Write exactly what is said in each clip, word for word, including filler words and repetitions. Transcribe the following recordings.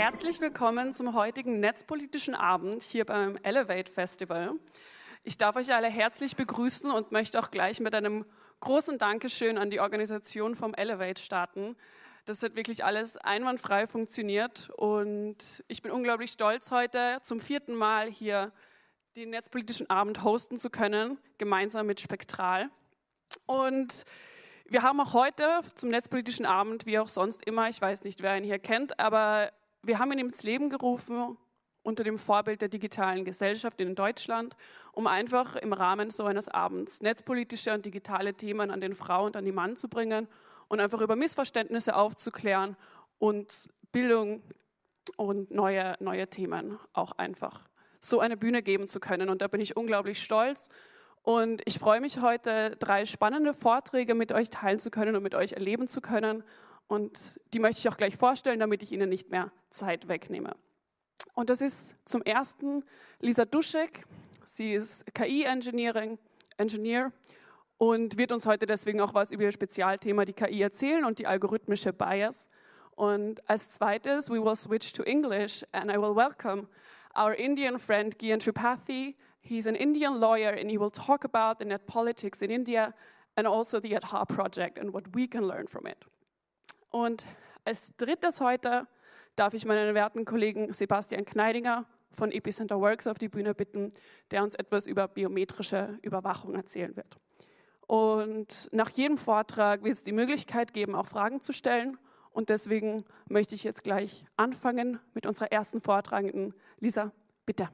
Herzlich willkommen zum heutigen netzpolitischen Abend hier beim Elevate Festival. Ich darf euch alle herzlich begrüßen und möchte auch gleich mit einem großen Dankeschön an die Organisation vom Elevate starten. Das hat wirklich alles einwandfrei funktioniert und ich bin unglaublich stolz, heute zum vierten Mal hier den netzpolitischen Abend hosten zu können, gemeinsam mit Spektral. Und wir haben auch heute zum netzpolitischen Abend, wie auch sonst immer, ich weiß nicht, wer ihn hier kennt, aber wir haben ihn ins Leben gerufen unter dem Vorbild der digitalen Gesellschaft in Deutschland, um einfach im Rahmen so eines Abends netzpolitische und digitale Themen an den Frau und an die Mann zu bringen und einfach über Missverständnisse aufzuklären und Bildung und neue, neue Themen auch einfach so eine Bühne geben zu können. Und da bin ich unglaublich stolz. Und ich freue mich heute, drei spannende Vorträge mit euch teilen zu können und mit euch erleben zu können. Und die möchte ich auch gleich vorstellen, damit ich Ihnen nicht mehr Zeit wegnehme. Und das ist zum ersten Lisa Duschek. Sie ist K I-Engineering, Engineer und wird uns heute deswegen auch was über ihr Spezialthema, die K I, erzählen und die algorithmische Bias. Und als zweites, we will switch to English and I will welcome our Indian friend Gyan Tripathi. He's an Indian lawyer and he will talk about the net politics in India and also the Aadhaar project and what we can learn from it. Und als drittes heute darf ich meinen werten Kollegen Sebastian Kneidinger von Epicenter Works auf die Bühne bitten, der uns etwas über biometrische Überwachung erzählen wird. Und nach jedem Vortrag wird es die Möglichkeit geben, auch Fragen zu stellen. Und deswegen möchte ich jetzt gleich anfangen mit unserer ersten Vortragenden. Lisa, bitte.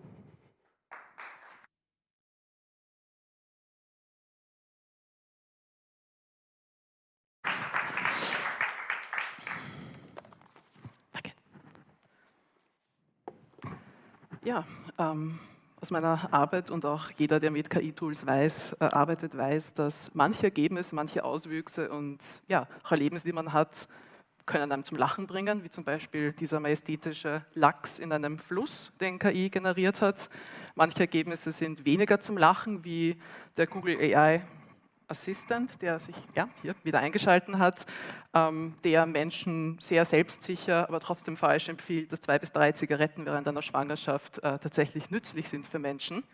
Ja, ähm, aus meiner Arbeit und auch jeder, der mit K I-Tools weiß, äh, arbeitet, weiß, dass manche Ergebnisse, manche Auswüchse und ja, auch Erlebnisse, die man hat, können einem zum Lachen bringen, wie zum Beispiel dieser majestätische Lachs in einem Fluss, den K I generiert hat. Manche Ergebnisse sind weniger zum Lachen, wie der Google A I Assistant, der sich ja, hier wieder eingeschalten hat, ähm, der Menschen sehr selbstsicher, aber trotzdem falsch empfiehlt, dass zwei bis drei Zigaretten während einer Schwangerschaft äh, tatsächlich nützlich sind für Menschen.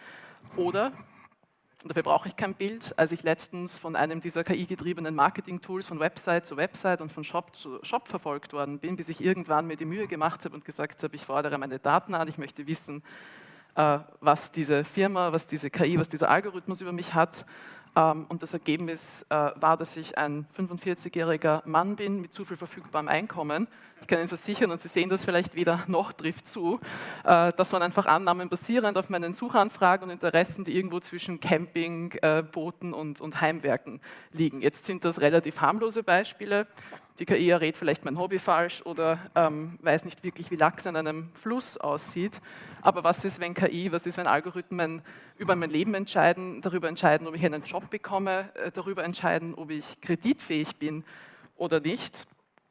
Oder, und dafür brauche ich kein Bild, als ich letztens von einem dieser K I-getriebenen Marketing-Tools von Website zu Website und von Shop zu Shop verfolgt worden bin, bis ich irgendwann mir die Mühe gemacht habe und gesagt habe, ich fordere meine Daten an, ich möchte wissen, äh, was diese Firma, was diese K I, was dieser Algorithmus über mich hat. Und das Ergebnis war, dass ich ein fünfundvierzigjähriger Mann bin mit zu viel verfügbarem Einkommen. Ich kann Ihnen versichern, und Sie sehen das vielleicht weder noch trifft zu, das waren einfach Annahmen basierend auf meinen Suchanfragen und Interessen, die irgendwo zwischen Camping, Booten und, und Heimwerken liegen. Jetzt sind das relativ harmlose Beispiele. Die K I errät vielleicht mein Hobby falsch oder ähm, weiß nicht wirklich, wie Lachs an einem Fluss aussieht. Aber was ist, wenn K I, was ist, wenn Algorithmen über mein Leben entscheiden, darüber entscheiden, ob ich einen Job bekomme, äh, darüber entscheiden, ob ich kreditfähig bin oder nicht?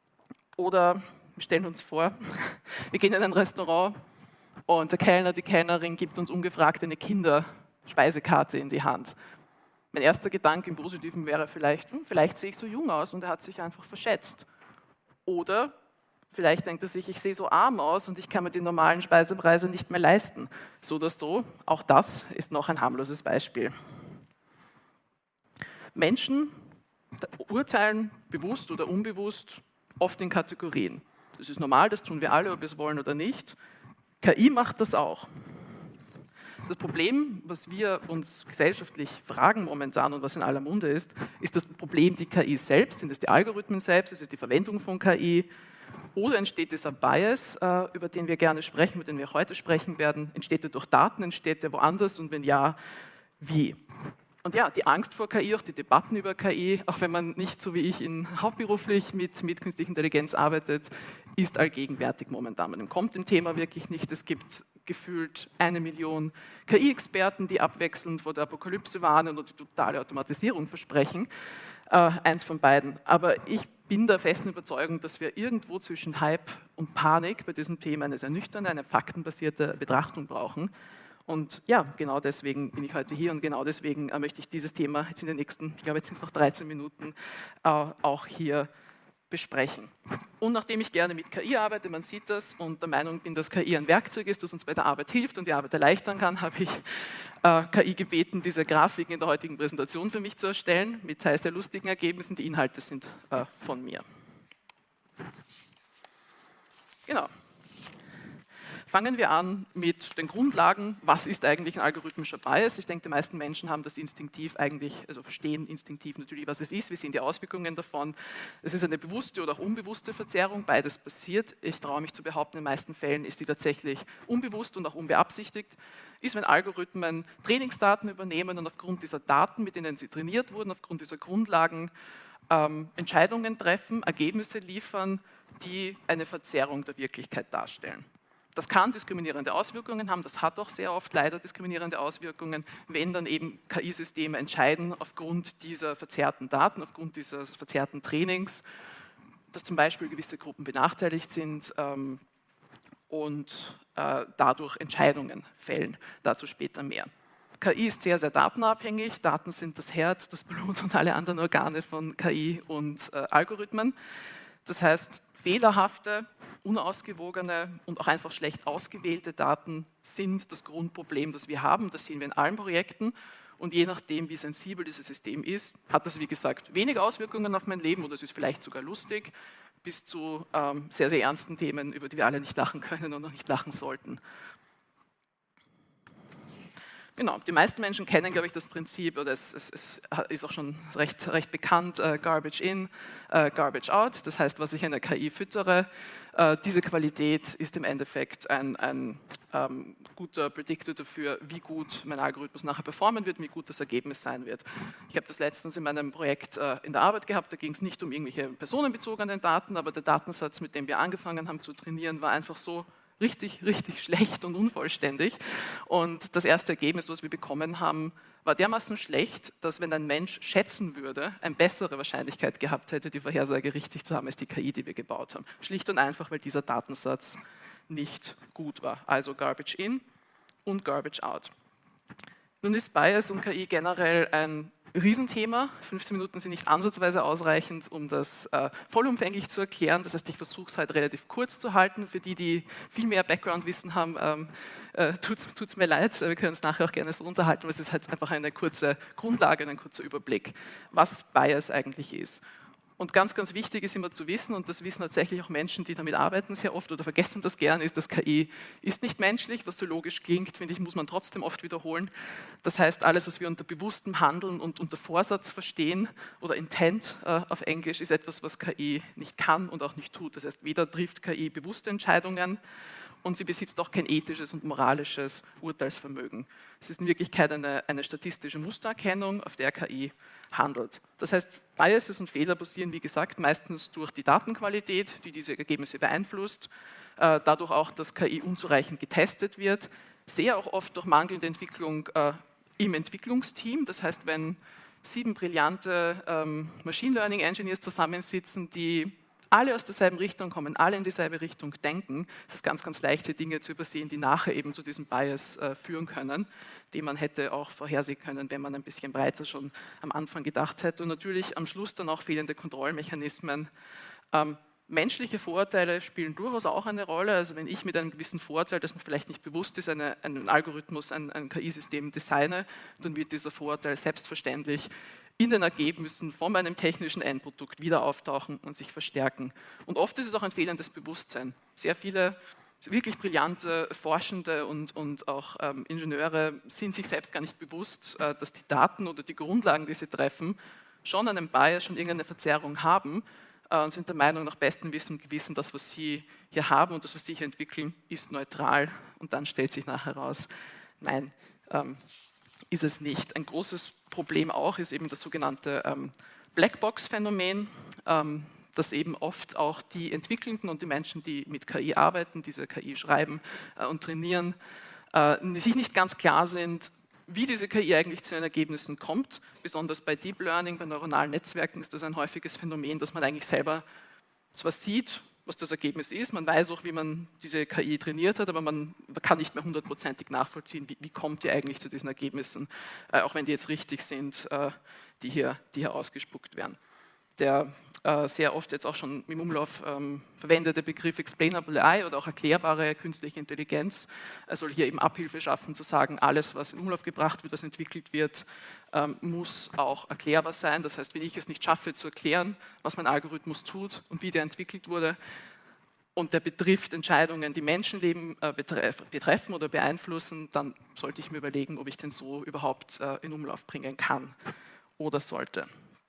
Oder wir stellen uns vor, wir gehen in ein Restaurant und der Kellner, die Kellnerin gibt uns ungefragt eine Kinderspeisekarte in die Hand. Mein erster Gedanke im Positiven wäre vielleicht, hm, vielleicht sehe ich so jung aus und er hat sich einfach verschätzt. Oder vielleicht denkt er sich, ich sehe so arm aus und ich kann mir die normalen Speisepreise nicht mehr leisten. So oder so, auch das ist noch ein harmloses Beispiel. Menschen urteilen bewusst oder unbewusst oft in Kategorien. Das ist normal, das tun wir alle, ob wir es wollen oder nicht. K I macht das auch. Das Problem, was wir uns gesellschaftlich fragen momentan und was in aller Munde ist, ist das Problem die K I selbst, sind es die Algorithmen selbst, ist es die Verwendung von K I oder entsteht dieser Bias, über den wir gerne sprechen, über den wir heute sprechen werden, entsteht er durch Daten, entsteht er woanders und wenn ja, wie? Und ja, die Angst vor K I, auch die Debatten über K I, auch wenn man nicht so wie ich in, hauptberuflich mit, mit künstlicher Intelligenz arbeitet, ist allgegenwärtig momentan. Man kommt dem Thema wirklich nicht. Es gibt gefühlt eine Million K I-Experten, die abwechselnd vor der Apokalypse warnen oder die totale Automatisierung versprechen. Äh, eins von beiden. Aber ich bin der festen Überzeugung, dass wir irgendwo zwischen Hype und Panik bei diesem Thema eine sehr nüchterne, eine faktenbasierte Betrachtung brauchen. Und ja, genau deswegen bin ich heute hier und genau deswegen äh, möchte ich dieses Thema jetzt in den nächsten, ich glaube jetzt sind es noch dreizehn Minuten, äh, auch hier besprechen. Und nachdem ich gerne mit K I arbeite, man sieht das, und der Meinung bin, dass K I ein Werkzeug ist, das uns bei der Arbeit hilft und die Arbeit erleichtern kann, habe ich äh, K I gebeten, diese Grafiken in der heutigen Präsentation für mich zu erstellen, mit teils sehr lustigen Ergebnissen. Die Inhalte sind äh, von mir. Genau. Fangen wir an mit den Grundlagen. Was ist eigentlich ein algorithmischer Bias? Ich denke, die meisten Menschen haben das instinktiv eigentlich, also verstehen instinktiv natürlich, was es ist. Wie sind die Auswirkungen davon? Es ist eine bewusste oder auch unbewusste Verzerrung. Beides passiert. Ich traue mich zu behaupten, in den meisten Fällen ist die tatsächlich unbewusst und auch unbeabsichtigt. Ist, wenn Algorithmen Trainingsdaten übernehmen und aufgrund dieser Daten, mit denen sie trainiert wurden, aufgrund dieser Grundlagen ähm, Entscheidungen treffen, Ergebnisse liefern, die eine Verzerrung der Wirklichkeit darstellen. Das kann diskriminierende Auswirkungen haben, das hat auch sehr oft leider diskriminierende Auswirkungen, wenn dann eben K I-Systeme entscheiden aufgrund dieser verzerrten Daten, aufgrund dieses verzerrten Trainings, dass zum Beispiel gewisse Gruppen benachteiligt sind ähm, und äh, dadurch Entscheidungen fällen. Dazu später mehr. K I ist sehr, sehr datenabhängig. Daten sind das Herz, das Blut und alle anderen Organe von K I und äh, Algorithmen. Das heißt, fehlerhafte, unausgewogene und auch einfach schlecht ausgewählte Daten sind das Grundproblem, das wir haben. Das sehen wir in allen Projekten. Und je nachdem, wie sensibel dieses System ist, hat das, wie gesagt, wenig Auswirkungen auf mein Leben oder es ist vielleicht sogar lustig, bis zu ähm, sehr, sehr ernsten Themen, über die wir alle nicht lachen können und auch nicht lachen sollten. Genau, die meisten Menschen kennen, glaube ich, das Prinzip, oder es, es, es ist auch schon recht, recht bekannt, äh, Garbage in, äh, Garbage out. Das heißt, was ich einer K I füttere, äh, diese Qualität ist im Endeffekt ein, ein ähm, guter Predictor dafür, wie gut mein Algorithmus nachher performen wird, wie gut das Ergebnis sein wird. Ich habe das letztens in meinem Projekt äh, in der Arbeit gehabt, da ging es nicht um irgendwelche personenbezogenen Daten, aber der Datensatz, mit dem wir angefangen haben zu trainieren, war einfach so richtig, richtig schlecht und unvollständig. Und das erste Ergebnis, was wir bekommen haben, war dermaßen schlecht, dass wenn ein Mensch schätzen würde, eine bessere Wahrscheinlichkeit gehabt hätte, die Vorhersage richtig zu haben, als die K I, die wir gebaut haben. Schlicht und einfach, weil dieser Datensatz nicht gut war. Also Garbage in und Garbage out. Nun ist Bias und K I generell ein Riesenthema. fünfzehn Minuten sind nicht ansatzweise ausreichend, um das äh, vollumfänglich zu erklären. Das heißt, ich versuche es halt relativ kurz zu halten. Für die, die viel mehr Background-Wissen haben, ähm, äh, tut es mir leid. Wir können uns nachher auch gerne so unterhalten, aber es ist halt einfach eine kurze Grundlage, ein kurzer Überblick, was Bias eigentlich ist. Und ganz, ganz wichtig ist immer zu wissen, und das wissen tatsächlich auch Menschen, die damit arbeiten sehr oft oder vergessen das gern, ist, dass K I ist nicht menschlich, was so logisch klingt, finde ich, muss man trotzdem oft wiederholen. Das heißt, alles, was wir unter bewusstem Handeln und unter Vorsatz verstehen oder Intent äh, auf Englisch, ist etwas, was K I nicht kann und auch nicht tut. Das heißt, weder trifft K I bewusste Entscheidungen, und sie besitzt auch kein ethisches und moralisches Urteilsvermögen. Es ist in Wirklichkeit eine, eine statistische Mustererkennung, auf der K I handelt. Das heißt, Biases und Fehler passieren, wie gesagt, meistens durch die Datenqualität, die diese Ergebnisse beeinflusst, äh, dadurch auch, dass K I unzureichend getestet wird, sehr auch oft durch mangelnde Entwicklung äh, im Entwicklungsteam. Das heißt, wenn sieben brillante ähm, Machine Learning Engineers zusammensitzen, die alle aus derselben Richtung kommen, alle in dieselbe Richtung denken, es ist ganz, ganz leicht, hier Dinge zu übersehen, die nachher eben zu diesem Bias äh, führen können, den man hätte auch vorhersehen können, wenn man ein bisschen breiter schon am Anfang gedacht hätte. Und natürlich am Schluss dann auch fehlende Kontrollmechanismen. Ähm, menschliche Vorurteile spielen durchaus auch eine Rolle. Also wenn ich mit einem gewissen Vorurteil, das mir vielleicht nicht bewusst ist, eine, einen Algorithmus, ein, ein K I-System designe, dann wird dieser Vorurteil selbstverständlich in den Ergebnissen von meinem technischen Endprodukt wieder auftauchen und sich verstärken. Und oft ist es auch ein fehlendes Bewusstsein. Sehr viele wirklich brillante Forschende und, und auch ähm, Ingenieure sind sich selbst gar nicht bewusst, äh, dass die Daten oder die Grundlagen, die sie treffen, schon einen Bias, schon irgendeine Verzerrung haben äh, und sind der Meinung, nach bestem Wissen und Gewissen, das, was sie hier haben und das, was sie hier entwickeln, ist neutral. Und dann stellt sich nachher heraus, nein, ähm, ist es nicht. Ein großes Problem auch ist eben das sogenannte ähm, Blackbox-Phänomen, ähm, dass eben oft auch die Entwickelnden und die Menschen, die mit K I arbeiten, diese K I schreiben äh, und trainieren, äh, sich nicht ganz klar sind, wie diese K I eigentlich zu den Ergebnissen kommt. Besonders bei Deep Learning, bei neuronalen Netzwerken ist das ein häufiges Phänomen, dass man eigentlich selber zwar sieht, was das Ergebnis ist, man weiß auch, wie man diese K I trainiert hat, aber man kann nicht mehr hundertprozentig nachvollziehen, wie, wie kommt die eigentlich zu diesen Ergebnissen, äh, auch wenn die jetzt richtig sind, äh, die, hier, die hier ausgespuckt werden. der äh, sehr oft jetzt auch schon im Umlauf ähm, verwendete Begriff Explainable A I oder auch erklärbare künstliche Intelligenz äh, soll hier eben Abhilfe schaffen, zu sagen, alles, was in Umlauf gebracht wird, was entwickelt wird, ähm, muss auch erklärbar sein. Das heißt, wenn ich es nicht schaffe zu erklären, was mein Algorithmus tut und wie der entwickelt wurde, und der betrifft Entscheidungen, die Menschenleben äh, betreff, betreffen oder beeinflussen, dann sollte ich mir überlegen, ob ich den so überhaupt äh, in Umlauf bringen kann oder sollte.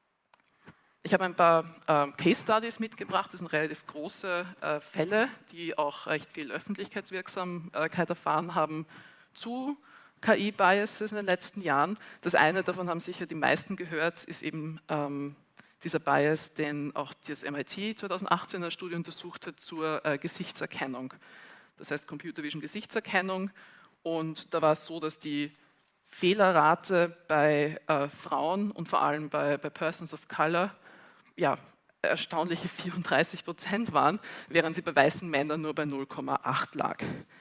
Ich habe ein paar äh, Case Studies mitgebracht, das sind relativ große äh, Fälle, die auch recht viel Öffentlichkeitswirksamkeit erfahren haben zu K I-Biases in den letzten Jahren. Das eine, davon haben sicher die meisten gehört, ist eben ähm, dieser Bias, den auch das M I T zweitausendachtzehn in einer Studie untersucht hat zur äh, Gesichtserkennung. Das heißt Computer Vision Gesichtserkennung. Und da war es so, dass die Fehlerrate bei äh, Frauen und vor allem bei, bei Persons of Color ja, erstaunliche vierunddreißig Prozent waren, während sie bei weißen Männern nur bei null Komma acht lag.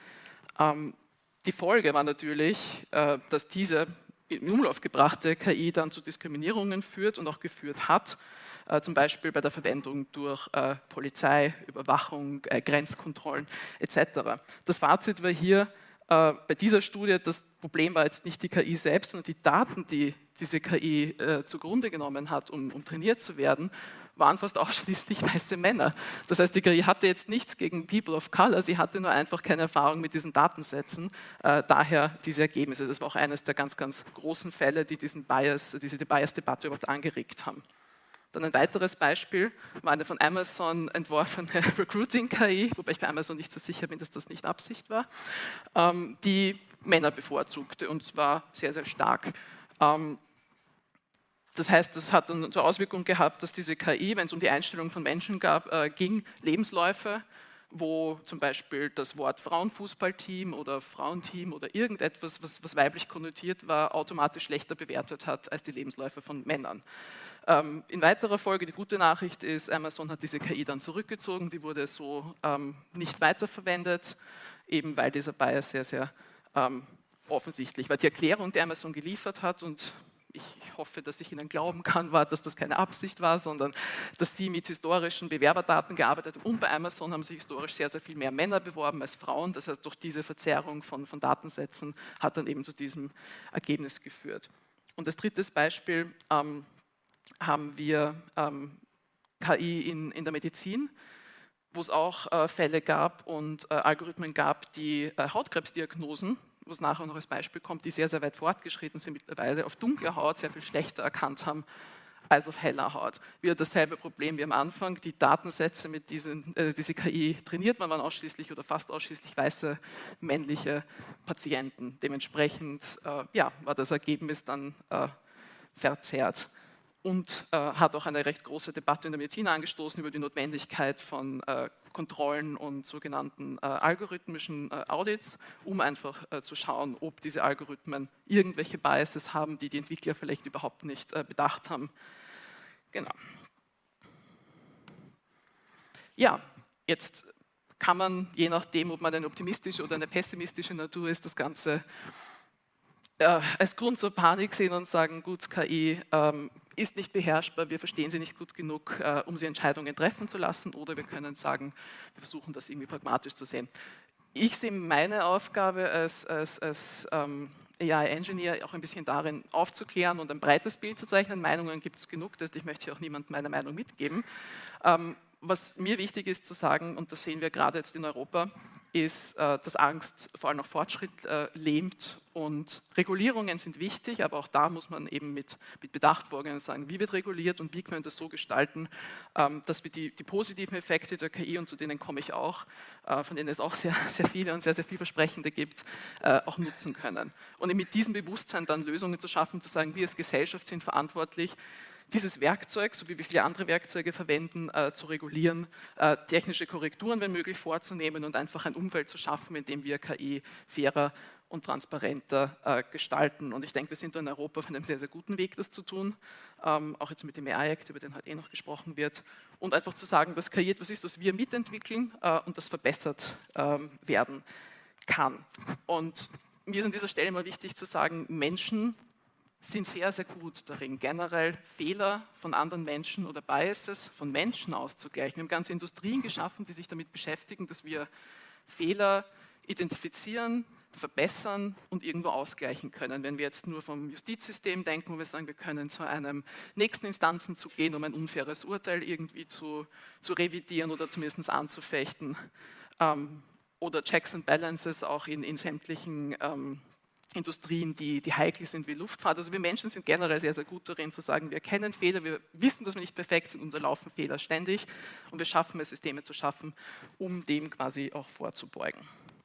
Ähm, die Folge war natürlich, äh, dass diese in Umlauf gebrachte K I dann zu Diskriminierungen führt und auch geführt hat, äh, zum Beispiel bei der Verwendung durch äh, Polizei, Überwachung, äh, Grenzkontrollen et cetera. Das Fazit war hier äh, bei dieser Studie, das Problem war jetzt nicht die K I selbst, sondern die Daten, die diese K I äh, zugrunde genommen hat, um, um trainiert zu werden, waren fast ausschließlich weiße Männer. Das heißt, die K I hatte jetzt nichts gegen People of Color, sie hatte nur einfach keine Erfahrung mit diesen Datensätzen, äh, daher diese Ergebnisse. Das war auch eines der ganz, ganz großen Fälle, die diesen Bias, diese Bias-Debatte überhaupt angeregt haben. Dann ein weiteres Beispiel war eine von Amazon entworfene Recruiting-K I, wobei ich bei Amazon nicht so sicher bin, dass das nicht Absicht war, ähm, die Männer bevorzugte und zwar sehr, sehr stark. Ähm, Das heißt, das hat dann zur Auswirkung gehabt, dass diese K I, wenn es um die Einstellung von Menschen gab, äh, ging, Lebensläufe, wo zum Beispiel das Wort Frauenfußballteam oder Frauenteam oder irgendetwas, was, was weiblich konnotiert war, automatisch schlechter bewertet hat als die Lebensläufe von Männern. Ähm, in weiterer Folge, die gute Nachricht ist, Amazon hat diese K I dann zurückgezogen, die wurde so ähm, nicht weiterverwendet, eben weil dieser Bias sehr, sehr ähm, offensichtlich war. Die Erklärung, die Amazon geliefert hat, und ich hoffe, dass ich Ihnen glauben kann, war, dass das keine Absicht war, sondern dass Sie mit historischen Bewerberdaten gearbeitet haben. Und bei Amazon haben sich historisch sehr, sehr viel mehr Männer beworben als Frauen. Das heißt, durch diese Verzerrung von, von Datensätzen hat dann eben zu diesem Ergebnis geführt. Und als drittes Beispiel ähm, haben wir ähm, K I in, in der Medizin, wo es auch äh, Fälle gab und äh, Algorithmen gab, die äh, Hautkrebsdiagnosen, was nachher noch als Beispiel kommt, die sehr, sehr weit fortgeschritten sind, mittlerweile auf dunkler Haut sehr viel schlechter erkannt haben als auf heller Haut. Wieder dasselbe Problem wie am Anfang, die Datensätze, mit diesen, äh, diese K I trainiert waren, waren ausschließlich oder fast ausschließlich weiße männliche Patienten. Dementsprechend äh, ja, war das Ergebnis dann äh, verzerrt. Und äh, hat auch eine recht große Debatte in der Medizin angestoßen über die Notwendigkeit von äh, Kontrollen und sogenannten äh, algorithmischen äh, Audits, um einfach äh, zu schauen, ob diese Algorithmen irgendwelche Biases haben, die die Entwickler vielleicht überhaupt nicht äh, bedacht haben. Genau. Ja, jetzt kann man, je nachdem, ob man eine optimistische oder eine pessimistische Natur ist, das Ganze äh, als Grund zur Panik sehen und sagen, gut, K I ähm, ist nicht beherrschbar, wir verstehen sie nicht gut genug, äh, um sie Entscheidungen treffen zu lassen, oder wir können sagen, wir versuchen das irgendwie pragmatisch zu sehen. Ich sehe meine Aufgabe als, als, als ähm, A I-Engineer auch ein bisschen darin, aufzuklären und ein breites Bild zu zeichnen. Meinungen gibt es genug, das heißt, ich möchte hier auch niemandem meine Meinung mitgeben. Ähm, was mir wichtig ist zu sagen, und das sehen wir gerade jetzt in Europa, ist, dass Angst vor allem auch Fortschritt lähmt, und Regulierungen sind wichtig, aber auch da muss man eben mit, mit Bedacht vorgehen und sagen, wie wird reguliert und wie können wir das so gestalten, dass wir die, die positiven Effekte der K I, und zu denen komme ich auch, von denen es auch sehr, sehr viele und sehr, sehr vielversprechende gibt, auch nutzen können. Und mit diesem Bewusstsein dann Lösungen zu schaffen, zu sagen, wir als Gesellschaft sind verantwortlich, dieses Werkzeug, so wie wir viele andere Werkzeuge verwenden, äh, zu regulieren, äh, technische Korrekturen, wenn möglich, vorzunehmen und einfach ein Umfeld zu schaffen, in dem wir K I fairer und transparenter äh, gestalten. Und ich denke, wir sind in Europa auf einem sehr, sehr guten Weg, das zu tun, ähm, auch jetzt mit dem A I-Act, über den heute eh noch gesprochen wird, und einfach zu sagen, dass K I etwas ist, was wir mitentwickeln äh, und das verbessert ähm, werden kann. Und mir ist an dieser Stelle mal wichtig zu sagen, Menschen sind sehr, sehr gut darin, generell Fehler von anderen Menschen oder Biases von Menschen auszugleichen. Wir haben ganze Industrien geschaffen, die sich damit beschäftigen, dass wir Fehler identifizieren, verbessern und irgendwo ausgleichen können. Wenn wir jetzt nur vom Justizsystem denken, wo wir sagen, wir können zu einem nächsten Instanzen zu gehen, um ein unfaires Urteil irgendwie zu, zu revidieren oder zumindest anzufechten. Ähm, oder Checks and Balances auch in, in sämtlichen ähm, Industrien, die, die heikel sind wie Luftfahrt. Also wir Menschen sind generell sehr, sehr gut darin zu sagen, wir kennen Fehler, wir wissen, dass wir nicht perfekt sind, uns erlaufen Fehler ständig und wir schaffen es, Systeme zu schaffen, um dem quasi auch vorzubeugen.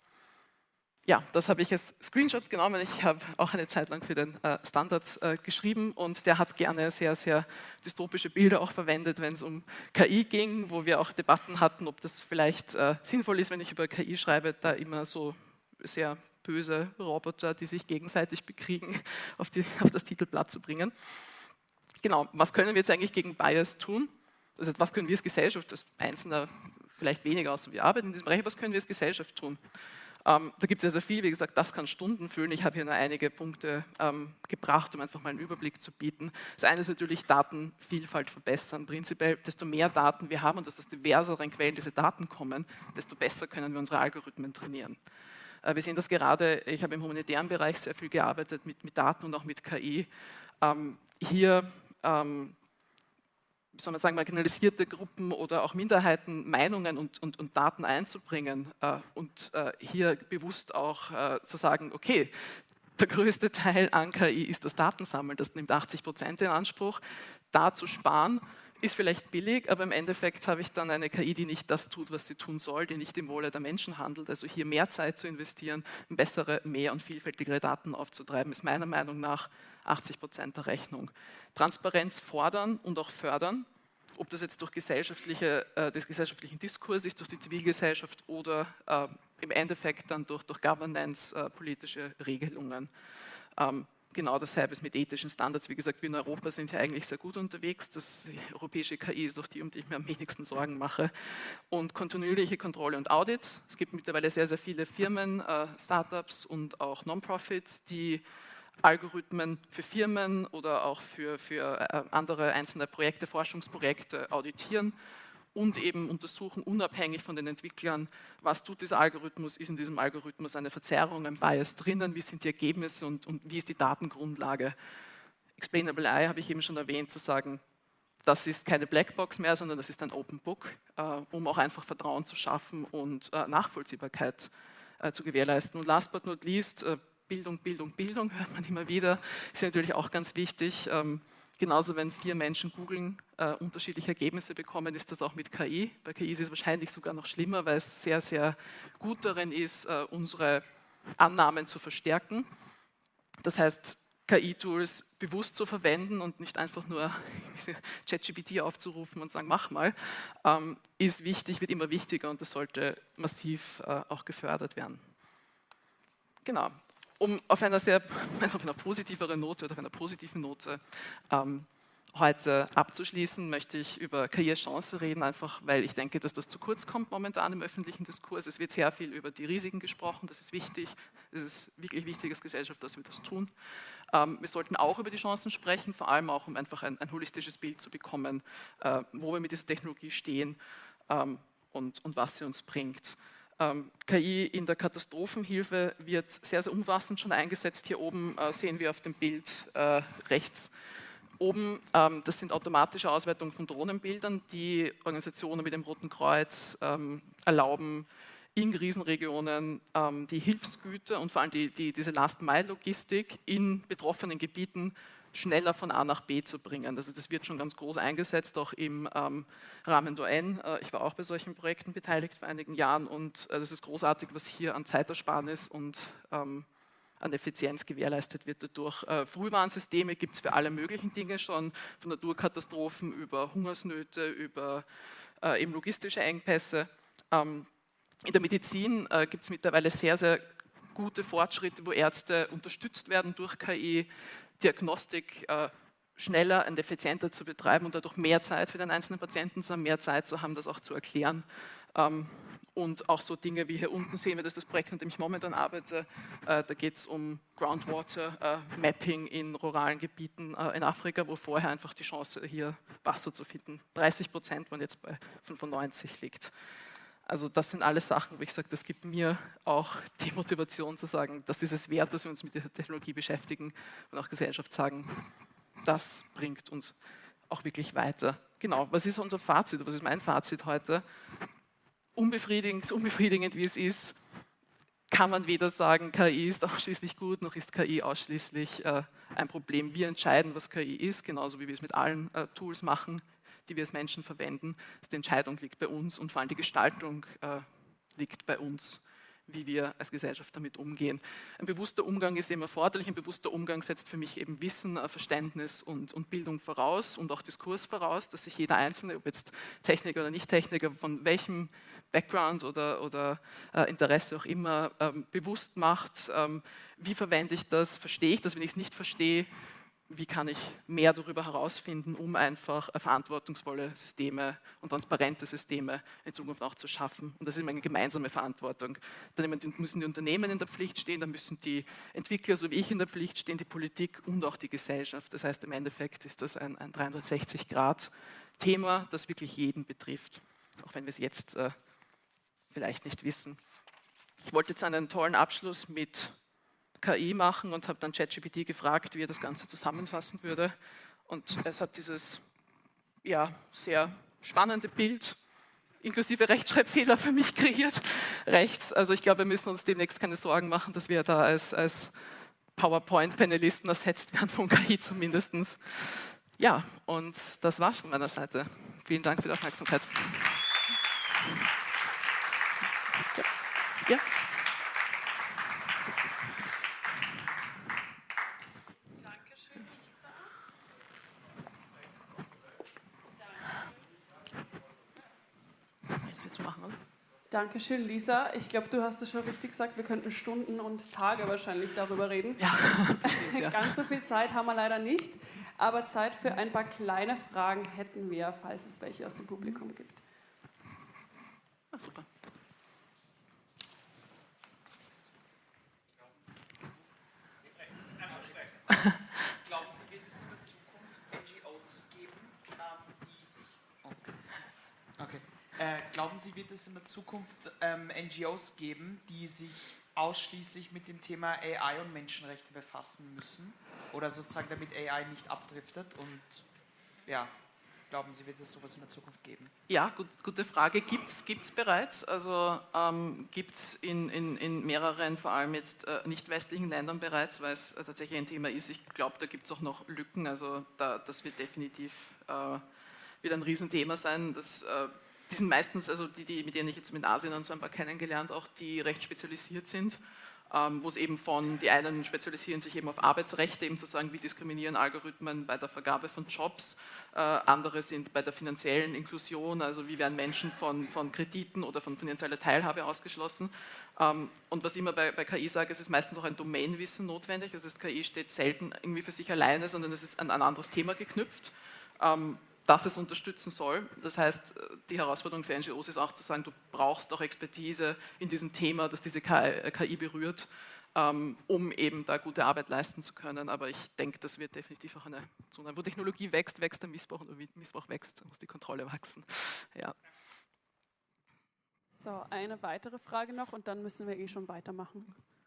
Ja, das habe ich als Screenshot genommen. Ich habe auch eine Zeit lang für den äh, Standard äh, geschrieben und der hat gerne sehr, sehr dystopische Bilder auch verwendet, wenn es um K I ging, wo wir auch Debatten hatten, ob das vielleicht äh, sinnvoll ist, wenn ich über K I schreibe, da immer so sehr böse Roboter, die sich gegenseitig bekriegen, auf, die, auf das Titelblatt zu bringen. Genau, was können wir jetzt eigentlich gegen Bias tun? Also was können wir als Gesellschaft, als Einzelner vielleicht weniger, außer wir arbeiten in diesem Bereich, was können wir als Gesellschaft tun? Ähm, da gibt es ja sehr viel, wie gesagt, das kann Stunden füllen. Ich habe hier nur einige Punkte ähm, gebracht, um einfach mal einen Überblick zu bieten. Das eine ist natürlich Datenvielfalt verbessern. Prinzipiell, desto mehr Daten wir haben und dass aus diverseren Quellen diese Daten kommen, desto besser können wir unsere Algorithmen trainieren. Äh, wir sehen das gerade, ich habe im humanitären Bereich sehr viel gearbeitet mit, mit Daten und auch mit K I. Ähm, hier ähm, soll man sagen, marginalisierte Gruppen oder auch Minderheiten Meinungen und, und, und Daten einzubringen äh, und äh, hier bewusst auch äh, zu sagen, okay, der größte Teil an K I ist das Datensammeln, das nimmt achtzig Prozent in Anspruch. Da zu sparen ist vielleicht billig, aber im Endeffekt habe ich dann eine K I, die nicht das tut, was sie tun soll, die nicht im Wohle der Menschen handelt. Also hier mehr Zeit zu investieren, bessere, mehr und vielfältigere Daten aufzutreiben, ist meiner Meinung nach achtzig Prozent der Rechnung. Transparenz fordern und auch fördern, ob das jetzt durch gesellschaftliche, äh, des gesellschaftlichen Diskurs ist, durch die Zivilgesellschaft oder äh, im Endeffekt dann durch, durch Governance, äh, politische Regelungen. Ähm, Genau dasselbe ist mit ethischen Standards. Wie gesagt, wir in Europa sind hier eigentlich sehr gut unterwegs. Das europäische K I ist doch die, um die ich mir am wenigsten Sorgen mache. Und kontinuierliche Kontrolle und Audits. Es gibt mittlerweile sehr, sehr viele Firmen, äh, Startups und auch Non-Profits, die Algorithmen für Firmen oder auch für, für äh, andere einzelne Projekte, Forschungsprojekte auditieren und eben untersuchen, unabhängig von den Entwicklern, was tut dieser Algorithmus, ist in diesem Algorithmus eine Verzerrung, ein Bias drinnen, wie sind die Ergebnisse und, und wie ist die Datengrundlage. Explainable A I habe ich eben schon erwähnt, zu sagen, das ist keine Blackbox mehr, sondern das ist ein Open Book, äh, um auch einfach Vertrauen zu schaffen und äh, Nachvollziehbarkeit äh, zu gewährleisten. Und last but not least, äh, Bildung, Bildung, Bildung, hört man immer wieder, ist natürlich auch ganz wichtig. Ähm, Genauso, wenn vier Menschen googeln, äh, unterschiedliche Ergebnisse bekommen, ist das auch mit K I. Bei K I ist es wahrscheinlich sogar noch schlimmer, weil es sehr, sehr gut darin ist, äh, unsere Annahmen zu verstärken. Das heißt, K I-Tools bewusst zu verwenden und nicht einfach nur ChatGPT aufzurufen und sagen, mach mal, ähm, ist wichtig, wird immer wichtiger und das sollte massiv äh, auch gefördert werden. Genau. Um auf einer sehr, also auf einer positiveren Note oder auf einer positiven Note ähm, heute abzuschließen, möchte ich über K I als Chance reden, einfach weil ich denke, dass das zu kurz kommt momentan im öffentlichen Diskurs. Es wird sehr viel über die Risiken gesprochen, das ist wichtig, es ist wirklich wichtig als Gesellschaft, dass wir das tun. Ähm, wir sollten auch über die Chancen sprechen, vor allem auch, um einfach ein, ein holistisches Bild zu bekommen, äh, wo wir mit dieser Technologie stehen ähm, und, und was sie uns bringt. Ähm, K I in der Katastrophenhilfe wird sehr, sehr umfassend schon eingesetzt. Hier oben äh, sehen wir auf dem Bild äh, rechts oben, ähm, das sind automatische Auswertungen von Drohnenbildern, die Organisationen wie dem Roten Kreuz ähm, erlauben, in Krisenregionen ähm, die Hilfsgüter und vor allem die, die, diese Last-Mile-Logistik in betroffenen Gebieten schneller von A nach B zu bringen. Also das wird schon ganz groß eingesetzt, auch im ähm, Rahmen der U N. Äh, ich war auch bei solchen Projekten beteiligt vor einigen Jahren und äh, das ist großartig, was hier an Zeitersparnis und ähm, an Effizienz gewährleistet wird dadurch. Äh, Frühwarnsysteme gibt es für alle möglichen Dinge schon, von Naturkatastrophen über Hungersnöte, über äh, eben logistische Engpässe. Ähm, in der Medizin äh, gibt es mittlerweile sehr, sehr gute Fortschritte, wo Ärzte unterstützt werden durch K I, Diagnostik äh, schneller und effizienter zu betreiben und dadurch mehr Zeit für den einzelnen Patienten zu haben, mehr Zeit zu haben, das auch zu erklären. Ähm, Und auch so Dinge wie hier unten sehen wir, das ist das Projekt, an dem ich momentan arbeite. Äh, da geht es um Groundwater äh, Mapping in ruralen Gebieten äh, in Afrika, wo vorher einfach die Chance, hier Wasser zu finden, dreißig Prozent, wenn jetzt bei fünfundneunzig liegt. Also das sind alles Sachen, wo ich sage, das gibt mir auch die Motivation zu sagen, dass dieses Wert, dass wir uns mit dieser Technologie beschäftigen und auch Gesellschaft sagen, das bringt uns auch wirklich weiter. Genau, was ist unser Fazit, was ist mein Fazit heute? Unbefriedigend, unbefriedigend wie es ist, kann man weder sagen, K I ist ausschließlich gut, noch ist K I ausschließlich äh, ein Problem. Wir entscheiden, was K I ist, genauso wie wir es mit allen äh, Tools machen, die wir als Menschen verwenden. Die Entscheidung liegt bei uns und vor allem die Gestaltung äh, liegt bei uns, wie wir als Gesellschaft damit umgehen. Ein bewusster Umgang ist eben erforderlich. Ein bewusster Umgang setzt für mich eben Wissen, Verständnis und, und Bildung voraus und auch Diskurs voraus, dass sich jeder Einzelne, ob jetzt Techniker oder Nicht-Techniker, von welchem Background oder, oder äh, Interesse auch immer ähm, bewusst macht, ähm, wie verwende ich das, verstehe ich das, wenn ich es nicht verstehe, wie kann ich mehr darüber herausfinden, um einfach verantwortungsvolle Systeme und transparente Systeme in Zukunft auch zu schaffen. Und das ist eine gemeinsame Verantwortung. Dann müssen die Unternehmen in der Pflicht stehen, dann müssen die Entwickler, so wie ich, in der Pflicht stehen, die Politik und auch die Gesellschaft. Das heißt, im Endeffekt ist das ein, ein dreihundertsechzig Grad Thema, das wirklich jeden betrifft, auch wenn wir es jetzt äh, vielleicht nicht wissen. Ich wollte jetzt einen tollen Abschluss mit K I machen und habe dann ChatGPT gefragt, wie er das Ganze zusammenfassen würde. Und es hat dieses ja, sehr spannende Bild, inklusive Rechtschreibfehler für mich kreiert, rechts. Also ich glaube, wir müssen uns demnächst keine Sorgen machen, dass wir da als, als PowerPoint-Panelisten ersetzt werden von K I zumindest. Ja, und das war's von meiner Seite. Vielen Dank für die Aufmerksamkeit. Ja. Dankeschön, Lisa. Ich glaube, du hast es schon richtig gesagt, wir könnten Stunden und Tage wahrscheinlich darüber reden. Ja. Ja. Ganz so viel Zeit haben wir leider nicht, aber Zeit für ein paar kleine Fragen hätten wir, falls es welche aus dem Publikum gibt. Ah, super. Glauben Sie, wird es in der Zukunft N G Os geben, die sich... Okay. Okay. Äh, glauben Sie, wird es in der Zukunft ähm, N G Os geben, die sich ausschließlich mit dem Thema A I und Menschenrechte befassen müssen? Oder sozusagen damit A I nicht abdriftet? Und ja, glauben Sie, wird es sowas in der Zukunft geben? Ja, gut, gute Frage. Gibt es bereits. Also ähm, gibt es in, in, in mehreren, vor allem jetzt äh, nicht westlichen Ländern bereits, weil es äh, tatsächlich ein Thema ist. Ich glaube, da gibt es auch noch Lücken. Also da, das wird definitiv äh, wieder ein Riesenthema sein. Das, äh, die sind meistens, also die, die, mit denen ich jetzt mit Asien und so ein paar kennengelernt, auch die recht spezialisiert sind, ähm, wo es eben von, die einen spezialisieren sich eben auf Arbeitsrechte, eben zu sagen, wie diskriminieren Algorithmen bei der Vergabe von Jobs, äh, andere sind bei der finanziellen Inklusion, also wie werden Menschen von, von Krediten oder von finanzieller Teilhabe ausgeschlossen. Ähm, und was ich immer bei, bei K I sage, es ist meistens auch ein Domainwissen notwendig, also das K I steht selten irgendwie für sich alleine, sondern es ist an ein anderes Thema geknüpft. Ähm, dass es unterstützen soll. Das heißt, die Herausforderung für N G Os ist auch zu sagen, du brauchst auch Expertise in diesem Thema, das diese K I berührt, um eben da gute Arbeit leisten zu können. Aber ich denke, das wird definitiv auch eine Zunahme. Wo Technologie wächst, wächst der Missbrauch und wo Missbrauch wächst, muss die Kontrolle wachsen. Ja. So, eine weitere Frage noch und dann müssen wir eh schon weitermachen.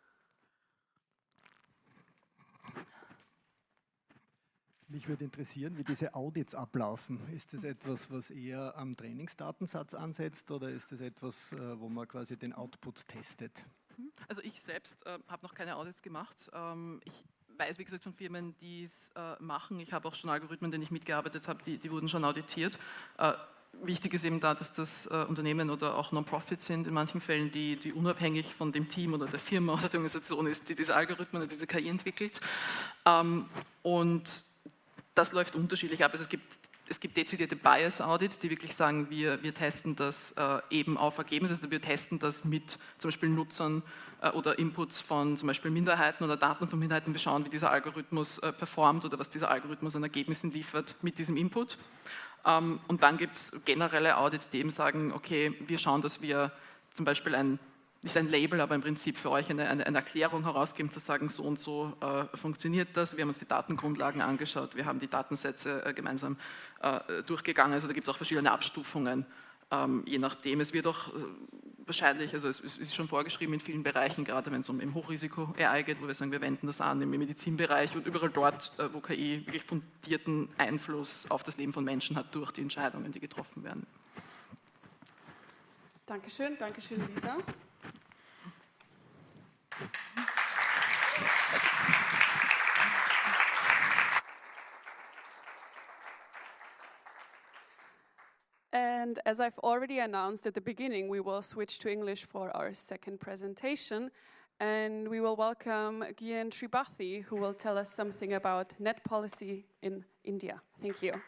Mich würde interessieren, wie diese Audits ablaufen. Ist das etwas, was eher am Trainingsdatensatz ansetzt oder ist das etwas, wo man quasi den Output testet? Also ich selbst äh, habe noch keine Audits gemacht. Ähm, ich weiß, wie gesagt, von Firmen, die es äh, machen. Ich habe auch schon Algorithmen, denen ich mitgearbeitet habe, die, die wurden schon auditiert. Äh, wichtig ist eben da, dass das äh, Unternehmen oder auch Non-Profit sind, in manchen Fällen, die, die unabhängig von dem Team oder der Firma oder der Organisation ist, die diese Algorithmen oder diese K I entwickelt. Ähm, und das läuft unterschiedlich ab. Also es gibt, es gibt dezidierte Bias-Audits, die wirklich sagen, wir, wir testen das äh, eben auf Ergebnisse, also wir testen das mit zum Beispiel Nutzern äh, oder Inputs von zum Beispiel Minderheiten oder Daten von Minderheiten. Wir schauen, wie dieser Algorithmus äh, performt oder was dieser Algorithmus an Ergebnissen liefert mit diesem Input. Ähm, und dann gibt es generelle Audits, die eben sagen, okay, wir schauen, dass wir zum Beispiel ein, nicht ein Label, aber im Prinzip für euch eine, eine, eine Erklärung herausgeben, zu sagen, so und so äh, funktioniert das. Wir haben uns die Datengrundlagen angeschaut, wir haben die Datensätze äh, gemeinsam äh, durchgegangen. Also da gibt es auch verschiedene Abstufungen, ähm, je nachdem. Es wird auch äh, wahrscheinlich, also es ist schon vorgeschrieben in vielen Bereichen, gerade wenn es um im Hochrisiko-A I geht, wo wir sagen, wir wenden das an im Medizinbereich und überall dort, äh, wo K I wirklich fundierten Einfluss auf das Leben von Menschen hat durch die Entscheidungen, die getroffen werden. Dankeschön, Dankeschön, Lisa. And as I've already announced at the beginning, we will switch to English for our second presentation. And we will welcome Gyan Tripathi, who will tell us something about net policy in India. Thank you.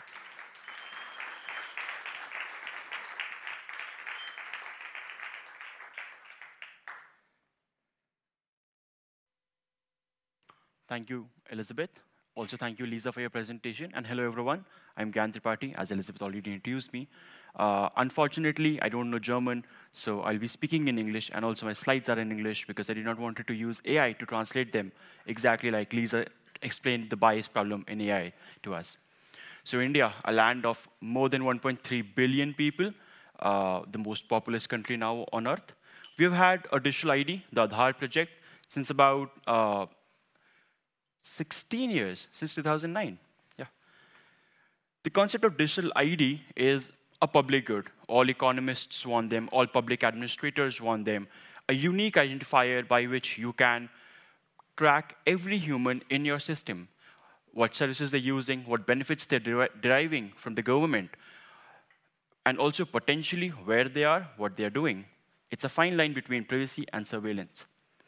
Thank you, Elizabeth. Also, thank you, Lisa, for your presentation. And hello, everyone. I'm Gyan Tripathi, as Elizabeth already introduced me. Uh, unfortunately, I don't know German, so I'll be speaking in English, and also my slides are in English because I did not want to use A I to translate them, exactly like Lisa explained the bias problem in A I to us. So India, a land of more than one point three billion people, uh, the most populous country now on earth. We've had a digital I D, the Aadhaar project, since about uh, sixteen years, since two thousand nine. Yeah. The concept of digital I D is a public good. All economists want them, all public administrators want them. A unique identifier by which you can track every human in your system, what services they're using, what benefits they're deri deriving from the government, and also potentially where they are, what they're doing. It's a fine line between privacy and surveillance.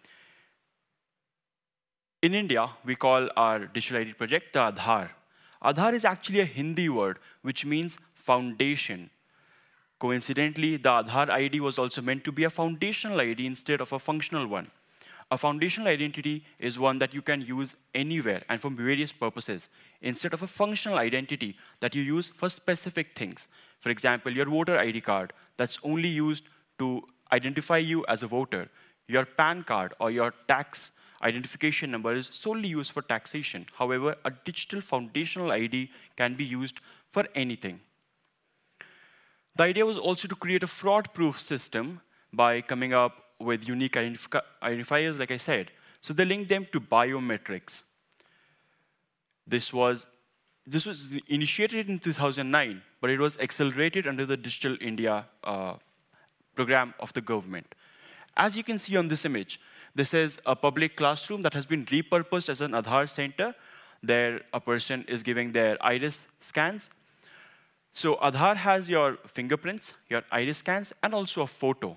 In India, we call our digital I D project the Aadhaar. Aadhaar is actually a Hindi word, which means foundation. Coincidentally, the Aadhaar I D was also meant to be a foundational I D instead of a functional one. A foundational identity is one that you can use anywhere and for various purposes, instead of a functional identity that you use for specific things. For example, your voter I D card, that's only used to identify you as a voter. Your PAN card or your tax identification number is solely used for taxation. However, a digital foundational I D can be used for anything. The idea was also to create a fraud-proof system by coming up with unique identifi identifiers, like I said. So they linked them to biometrics. This was, this was initiated in two thousand nine, but it was accelerated under the Digital India uh, program of the government. As you can see on this image, this is a public classroom that has been repurposed as an Aadhaar center. There, a person is giving their iris scans. So Aadhaar has your fingerprints, your iris scans, and also a photo.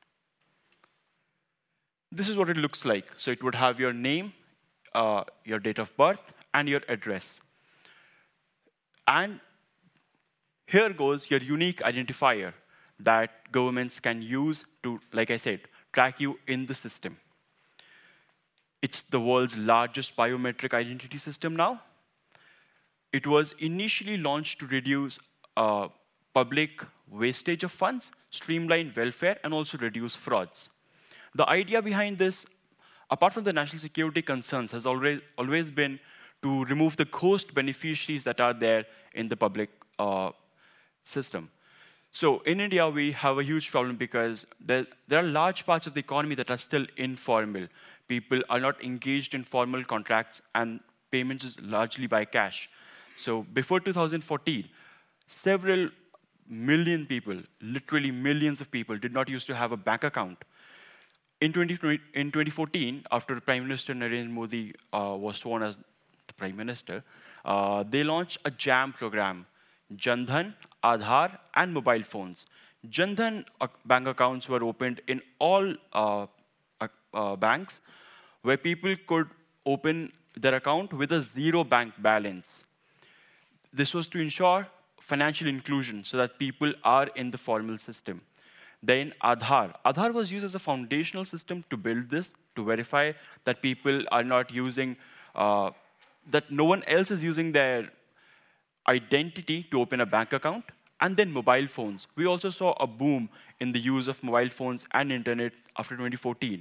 This is what it looks like. So it would have your name, uh, your date of birth, and your address. And here goes your unique identifier that governments can use to, like I said, track you in the system. It's the world's largest biometric identity system now. It was initially launched to reduce uh, public wastage of funds, streamline welfare, and also reduce frauds. The idea behind this, apart from the national security concerns, has always, always been to remove the cost beneficiaries that are there in the public uh, system. So in India, we have a huge problem because there, there are large parts of the economy that are still informal. People are not engaged in formal contracts, and payments is largely by cash. So before two thousand fourteen, several million people, literally millions of people, did not used to have a bank account. In, in twenty fourteen, after Prime Minister Narendra Modi uh, was sworn as the Prime Minister, uh, they launched a JAM program, Jan Dhan, Aadhaar, and mobile phones. Jan Dhan uh, bank accounts were opened in all uh, uh, uh, banks, where people could open their account with a zero bank balance. This was to ensure financial inclusion so that people are in the formal system. Then Aadhaar. Aadhaar was used as a foundational system to build this, to verify that people are not using, uh, that no one else is using their identity to open a bank account. And then mobile phones. We also saw a boom in the use of mobile phones and internet after twenty fourteen.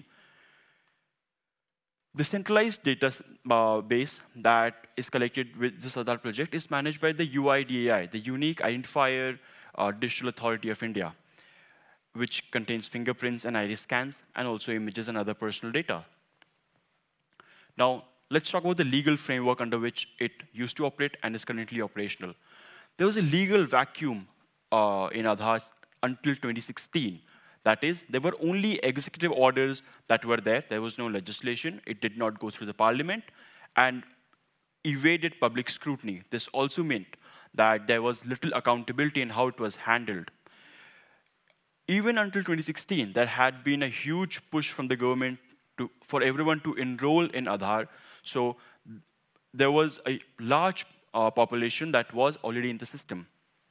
The centralized data uh, base that is collected with this Aadhaar project is managed by the U I D A I, the Unique Identifier uh, Digital Authority of India, which contains fingerprints and iris scans, and also images and other personal data. Now, let's talk about the legal framework under which it used to operate and is currently operational. There was a legal vacuum uh, in Aadhaar until twenty sixteen. That is, there were only executive orders that were there. There was no legislation. It did not go through the parliament and evaded public scrutiny. This also meant that there was little accountability in how it was handled. Even until twenty sixteen, there had been a huge push from the government to, for everyone to enroll in Aadhaar. So there was a large uh, population that was already in the system.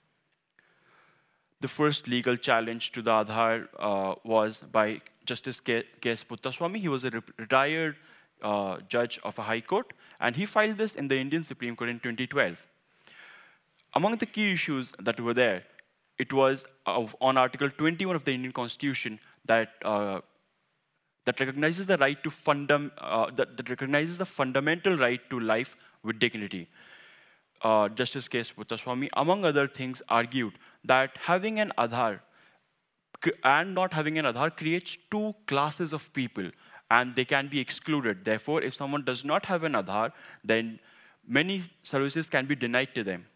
The first legal challenge to the Aadhaar uh, was by Justice K S Puttaswamy. He was a re retired uh, judge of a high court, and he filed this in the Indian Supreme Court in twenty twelve. Among the key issues that were there, it was of, on Article twenty-one of the Indian Constitution that uh, that recognizes the right to fundam uh, that, that recognizes the fundamental right to life with dignity. Uh, Justice K S Puttaswamy, among other things, argued that having an Aadhaar and not having an Aadhaar creates two classes of people, and they can be excluded. Therefore, if someone does not have an Aadhaar, then many services can be denied to them.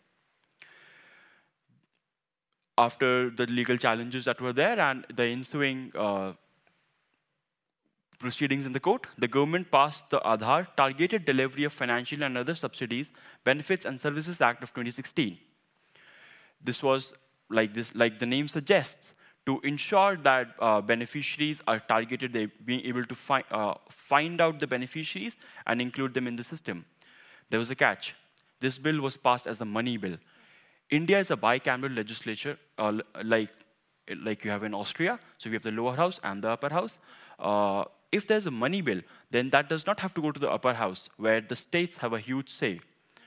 After the legal challenges that were there and the ensuing uh, proceedings in the court, the government passed the Aadhaar Targeted Delivery of Financial and Other Subsidies, Benefits and Services Act of twenty sixteen. This was, like, this, like the name suggests, to ensure that uh, beneficiaries are targeted, they being able to fi uh, find out the beneficiaries and include them in the system. There was a catch. This bill was passed as a money bill. India is a bicameral legislature, uh, like, like you have in Austria. So we have the lower house and the upper house. Uh, if there's a money bill, then that does not have to go to the upper house, where the states have a huge say.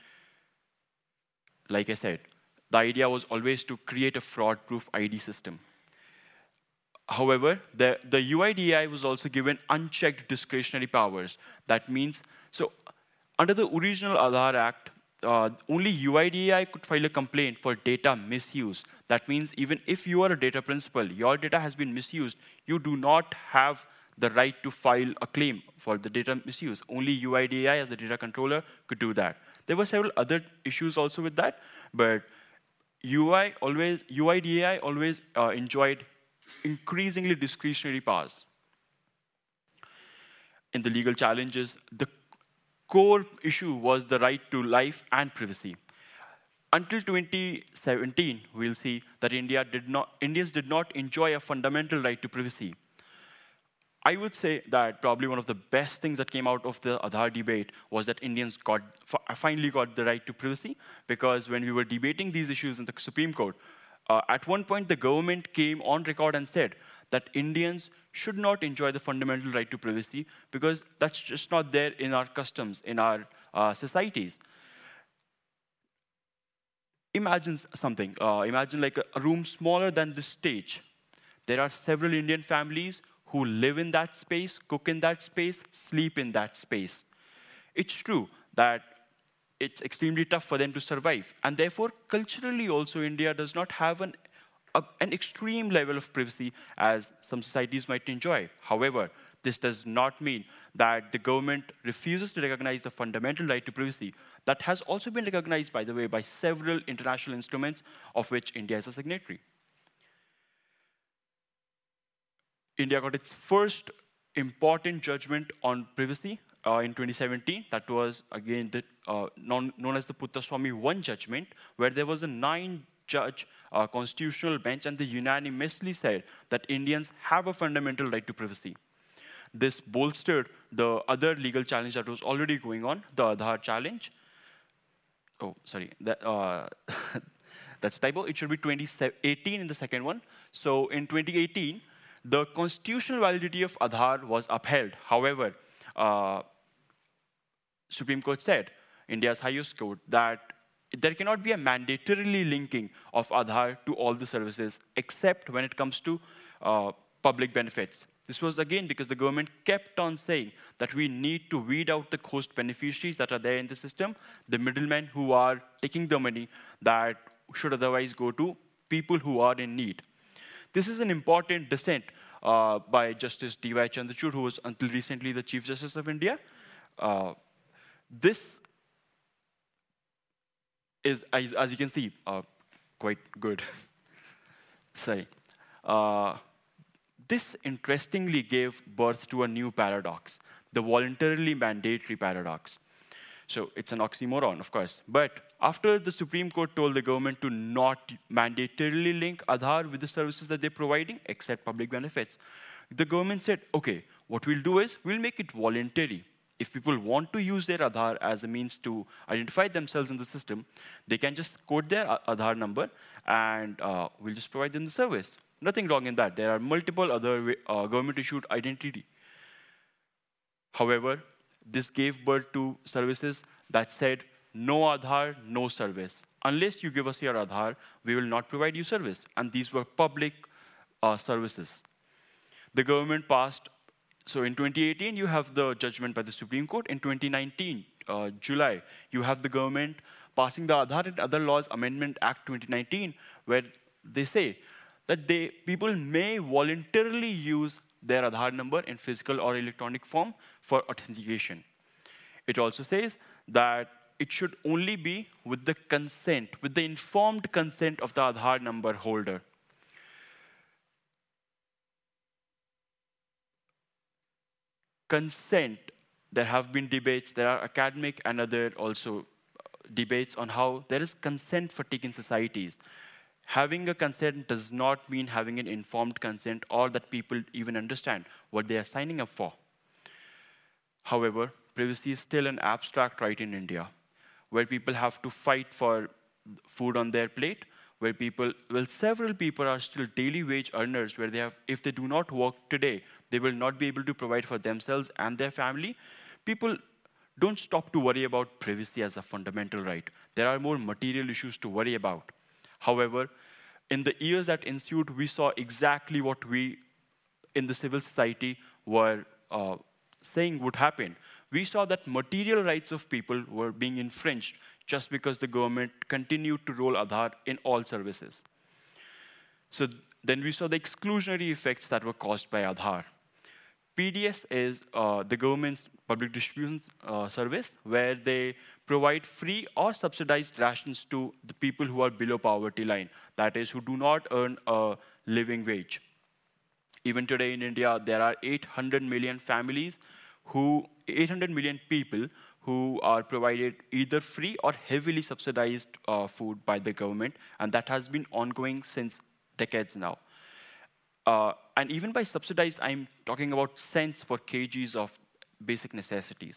Like I said, the idea was always to create a fraud-proof I D system. However, the, the U I D A I was also given unchecked discretionary powers. That means, so under the original Aadhaar Act, uh, only U I D A I could file a complaint for data misuse. That means even if you are a data principal, your data has been misused, you do not have the right to file a claim for the data misuse. Only U I D A I as the data controller could do that. There were several other issues also with that, but U I always, U I D A I always uh, enjoyed increasingly discretionary powers. In the legal challenges, the core issue was the right to life and privacy. Until twenty seventeen, we'll see that India did not, Indians did not enjoy a fundamental right to privacy. I would say that probably one of the best things that came out of the Aadhaar debate was that Indians got, finally got the right to privacy, because when we were debating these issues in the Supreme Court, uh, at one point the government came on record and said that Indians should not enjoy the fundamental right to privacy because that's just not there in our customs, in our uh, societies. Imagine something, uh, imagine like a, a room smaller than this stage. There are several Indian families who live in that space, cook in that space, sleep in that space. It's true that it's extremely tough for them to survive. And therefore, culturally also, India does not have an, a, an extreme level of privacy as some societies might enjoy. However, this does not mean that the government refuses to recognize the fundamental right to privacy that has also been recognized, by the way, by several international instruments of which India is a signatory. India got its first important judgment on privacy uh, in twenty seventeen. That was, again, the, uh, known, known as the Puttaswamy one judgment, where there was a nine-judge uh, constitutional bench, and they unanimously said that Indians have a fundamental right to privacy. This bolstered the other legal challenge that was already going on, the Aadhaar challenge. Oh, sorry, that, uh, that's a typo. It should be twenty eighteen in the second one. So in twenty eighteen, the constitutional validity of Aadhaar was upheld. However, uh, Supreme Court said, India's highest court, that there cannot be a mandatorily linking of Aadhaar to all the services, except when it comes to uh, public benefits. This was, again, because the government kept on saying that we need to weed out the host beneficiaries that are there in the system, the middlemen who are taking the money that should otherwise go to people who are in need. This is an important dissent uh, by Justice D Y Chandrachud, who was until recently the Chief Justice of India. Uh, this is, as, as you can see, uh, quite good. Sorry. Uh, this interestingly gave birth to a new paradox, the voluntarily mandatory paradox. So it's an oxymoron, of course. But after the Supreme Court told the government to not mandatorily link Aadhaar with the services that they're providing, except public benefits, the government said, okay, what we'll do is we'll make it voluntary. If people want to use their Aadhaar as a means to identify themselves in the system, they can just code their Aadhaar number, and uh, we'll just provide them the service. Nothing wrong in that. There are multiple other uh, government-issued identity. However, this gave birth to services that said, no Aadhaar, no service. Unless you give us your Aadhaar, we will not provide you service. And these were public uh, services. The government passed, so in twenty eighteen, you have the judgment by the Supreme Court. In twenty nineteen, uh, July, you have the government passing the Aadhaar and Other Laws Amendment Act twenty nineteen, where they say that they, people may voluntarily use their Aadhaar number in physical or electronic form for authentication. It also says that it should only be with the consent, with the informed consent of the Aadhaar number holder. Consent, there have been debates, there are academic and other also debates on how there is consent fatigue in societies. Having a consent does not mean having an informed consent or that people even understand what they are signing up for. However, privacy is still an abstract right in India, where people have to fight for food on their plate, where people, well, several people are still daily wage earners, where they have, if they do not work today, they will not be able to provide for themselves and their family. People don't stop to worry about privacy as a fundamental right. There are more material issues to worry about. However, in the years that ensued, we saw exactly what we in the civil society were uh, saying would happen. We saw that material rights of people were being infringed just because the government continued to roll Aadhaar in all services. So then we saw the exclusionary effects that were caused by Aadhaar. P D S is uh, the government's public distribution uh, service, where they provide free or subsidized rations to the people who are below poverty line, that is, who do not earn a living wage. Even today in India, there are eight hundred million families, who, eight hundred million people who are provided either free or heavily subsidized uh, food by the government, and that has been ongoing since decades now. Uh, and even by subsidized, I'm talking about cents for kgs of basic necessities.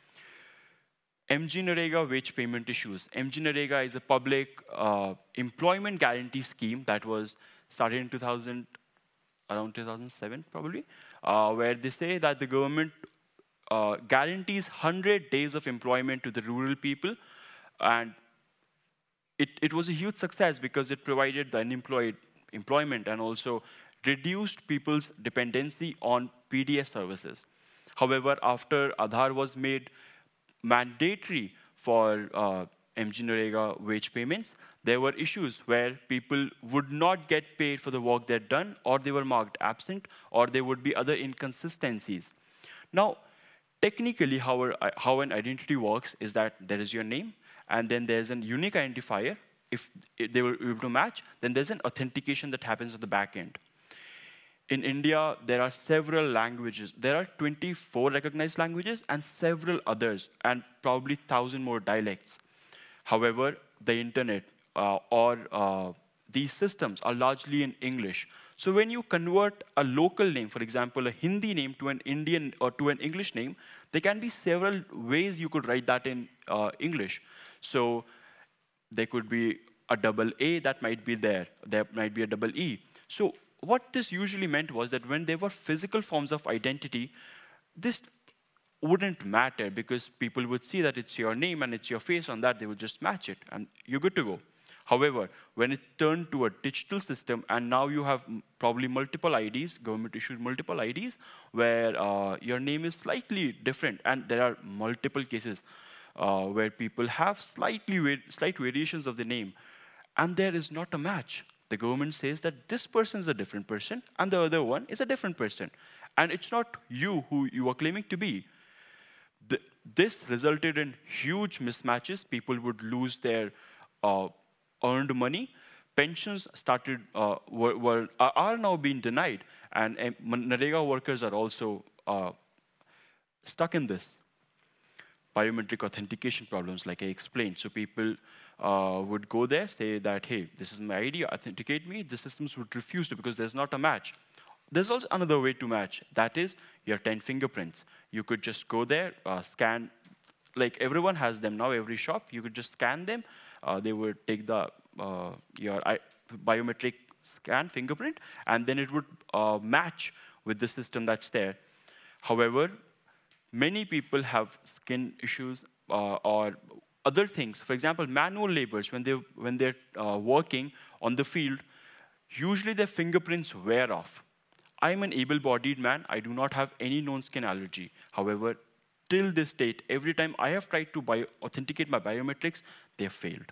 M G Narega wage payment issues. M G Narega is a public uh, employment guarantee scheme that was started in two thousand, around two thousand seven probably, uh, where they say that the government uh, guarantees one hundred days of employment to the rural people, and it, it was a huge success because it provided the unemployed employment and also reduced people's dependency on P D S services. However, after Aadhaar was made mandatory for uh, M G Narega wage payments, there were issues where people would not get paid for the work they'd done, or they were marked absent, or there would be other inconsistencies. Now, technically, how, our, how an identity works is that there is your name, and then there's a unique identifier. If they were able to match, then there's an authentication that happens at the back end. In India, there are several languages. There are twenty-four recognized languages and several others, and probably one thousand more dialects. However, the internet uh, or uh, these systems are largely in English. So when you convert a local name, for example, a Hindi name to an Indian or to an English name, there can be several ways you could write that in uh, English. So there could be a double A that might be there. There might be a double E. So what this usually meant was that when there were physical forms of identity, this wouldn't matter because people would see that it's your name and it's your face on that, they would just match it, and you're good to go. However, when it turned to a digital system, and now you have probably multiple I Ds, government issued multiple I Ds, where uh, your name is slightly different, and there are multiple cases uh, where people have slightly va slight variations of the name, and there is not a match. The government says that this person is a different person, and the other one is a different person. And it's not you who you are claiming to be. The, this resulted in huge mismatches. People would lose their uh, earned money. Pensions started uh, were, were are now being denied, and uh, Narega workers are also uh, stuck in this. Biometric authentication problems, like I explained. So people uh, would go there, say that, hey, this is my I D, authenticate me. The systems would refuse to because there's not a match. There's also another way to match. That is your ten fingerprints. You could just go there, uh, scan. Like everyone has them now, every shop. You could just scan them. Uh, they would take the uh, your I biometric scan fingerprint, and then it would uh, match with the system that's there. However, many people have skin issues uh, or other things. For example, manual laborers, when, they, when they're uh, working on the field, usually their fingerprints wear off. I'm an able-bodied man. I do not have any known skin allergy. However, till this date, every time I have tried to bio authenticate my biometrics, they have failed.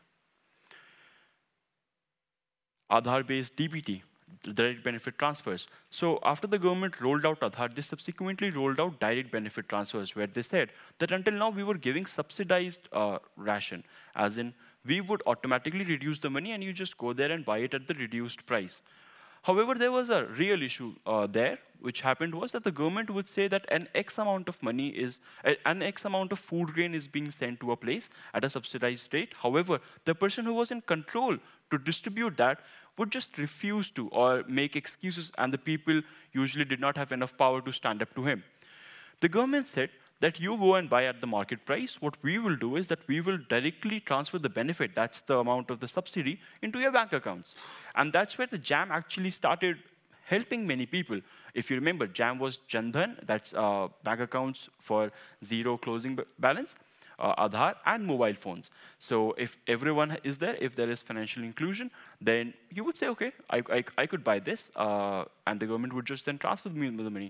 Aadhaar-based D B T, direct benefit transfers. So after the government rolled out Aadhaar, they subsequently rolled out direct benefit transfers, where they said that until now we were giving subsidized uh, ration, as in we would automatically reduce the money and you just go there and buy it at the reduced price. However, there was a real issue uh, there, which happened was that the government would say that an X amount of money is, uh, an X amount of food grain is being sent to a place at a subsidized rate. However, the person who was in control to distribute that would just refuse to or make excuses, and the people usually did not have enough power to stand up to him. The government said that you go and buy at the market price. What we will do is that we will directly transfer the benefit, that's the amount of the subsidy, into your bank accounts. And that's where the JAM actually started helping many people. If you remember, JAM was Jan Dhan, that's uh, bank accounts for zero closing balance, uh, Aadhaar, and mobile phones. So if everyone is there, if there is financial inclusion, then you would say, okay, I, I, I could buy this, uh, and the government would just then transfer me the money.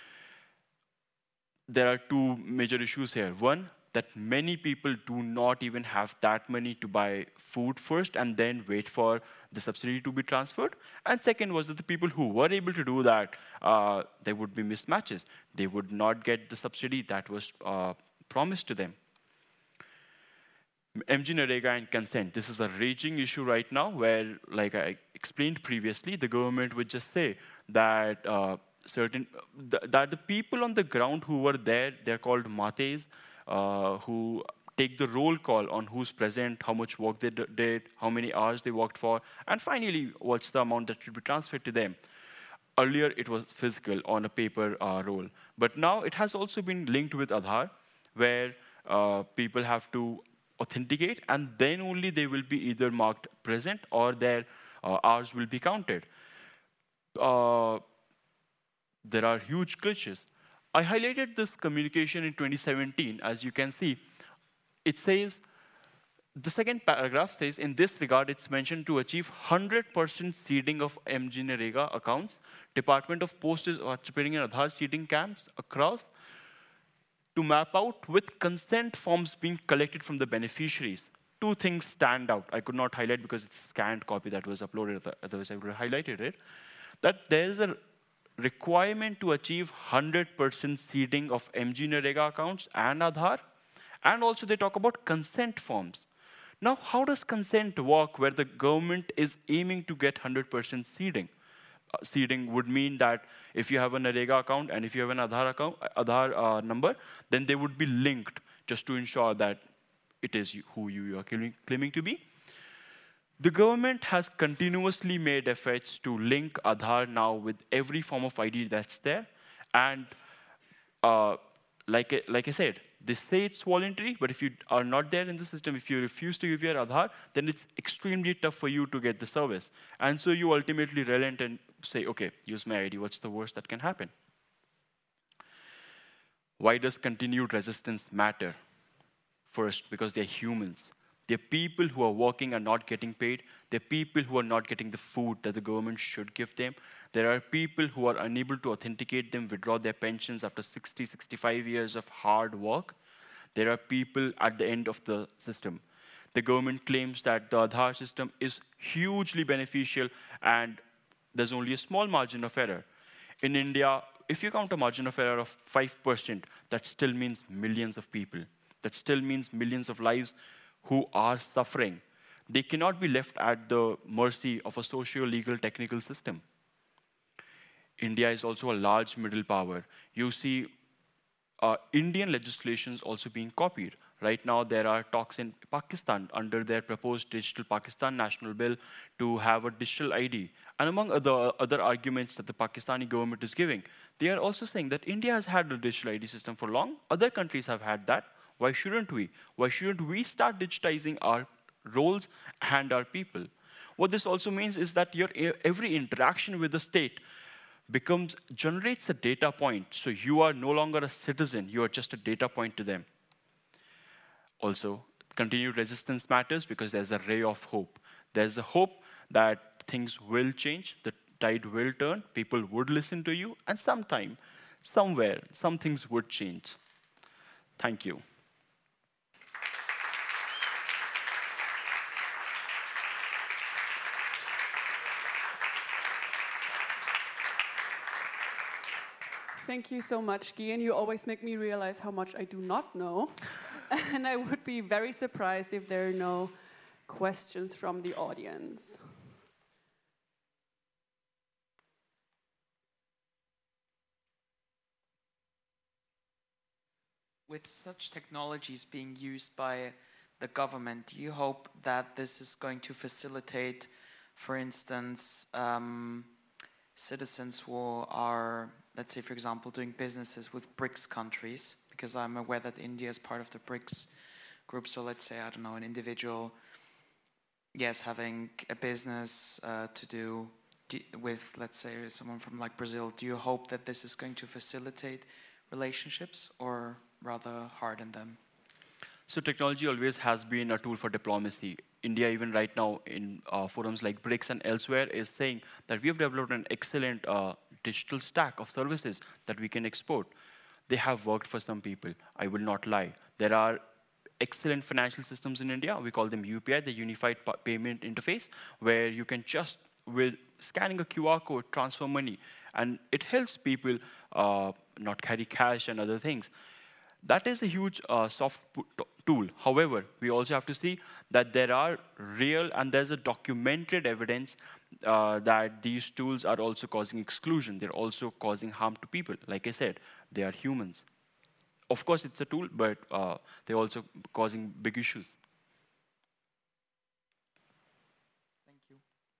There are two major issues here. One, that many people do not even have that money to buy food first and then wait for the subsidy to be transferred. And second was that the people who were able to do that, uh, there would be mismatches. They would not get the subsidy that was uh, promised to them. M G Narega and consent. This is a raging issue right now where, like I explained previously, the government would just say that uh, certain th that the people on the ground who were there, they're called mates, uh, who take the roll call on who's present, how much work they did, how many hours they worked for, and finally, what's the amount that should be transferred to them. Earlier, it was physical on a paper uh, roll, but now it has also been linked with Aadhaar, where uh, people have to authenticate, and then only they will be either marked present or their uh, hours will be counted. Uh, there are huge glitches. I highlighted this communication in twenty seventeen. As you can see, it says, the second paragraph says, in this regard, it's mentioned to achieve one hundred percent seeding of M G Narega accounts. Department of Post is participating in Aadhaar seeding camps across to map out with consent forms being collected from the beneficiaries. Two things stand out. I could not highlight because it's a scanned copy that was uploaded, otherwise I would have highlighted it. That there is a requirement to achieve one hundred percent seeding of M G Narega accounts and Aadhaar, and also they talk about consent forms. Now, how does consent work where the government is aiming to get one hundred percent seeding? Uh, seeding would mean that if you have a Narega account and if you have an Aadhaar account, Aadhaar uh, number, then they would be linked just to ensure that it is you, who you are claiming, claiming to be. The government has continuously made efforts to link Aadhaar now with every form of I D that's there. And uh, like, I, like I said, they say it's voluntary, but if you are not there in the system, if you refuse to give your Aadhaar, then it's extremely tough for you to get the service. And so you ultimately relent and say, okay, use my I D, what's the worst that can happen? Why does continued resistance matter? First, because they're humans. They're people who are working and not getting paid. They're people who are not getting the food that the government should give them. There are people who are unable to authenticate them, withdraw their pensions after sixty, sixty-five years of hard work. There are people at the end of the system. The government claims that the Aadhaar system is hugely beneficial and there's only a small margin of error. In India, if you count a margin of error of five percent, that still means millions of people. That still means millions of lives who are suffering. They cannot be left at the mercy of a socio-legal technical system. India is also a large middle power. You see uh, Indian legislations also being copied. Right now, there are talks in Pakistan under their proposed Digital Pakistan National Bill to have a digital I D. And among other, other arguments that the Pakistani government is giving, they are also saying that India has had a digital I D system for long. Other countries have had that. Why shouldn't we? Why shouldn't we start digitizing our roles and our people? What this also means is that your every interaction with the state becomes, generates a data point. So you are no longer a citizen, you are just a data point to them. Also, continued resistance matters because there's a ray of hope. There's a hope that things will change, the tide will turn, people would listen to you, and sometime, somewhere, some things would change. Thank you. Thank you so much, Gian. You always make me realize how much I do not know. And I would be very surprised if there are no questions from the audience. With such technologies being used by the government, do you hope that this is going to facilitate, for instance, um, citizens who are, let's say, for example, doing businesses with BRICS countries, because I'm aware that India is part of the BRICS group, so let's say, I don't know, an individual, yes, having a business uh, to do with, let's say, someone from like Brazil, do you hope that this is going to facilitate relationships or rather harden them? So technology always has been a tool for diplomacy. India, even right now, in uh, forums like BRICS and elsewhere, is saying that we have developed an excellent uh, digital stack of services that we can export. They have worked for some people, I will not lie. There are excellent financial systems in India. We call them U P I, the Unified Payment Interface, where you can just, with scanning a Q R code, transfer money. And it helps people uh, not carry cash and other things. That is a huge uh, soft tool. However, we also have to see that there are real and there's a documented evidence uh, that these tools are also causing exclusion. They're also causing harm to people. Like I said, they are humans. Of course, it's a tool, but uh, they're also causing big issues. Thank you.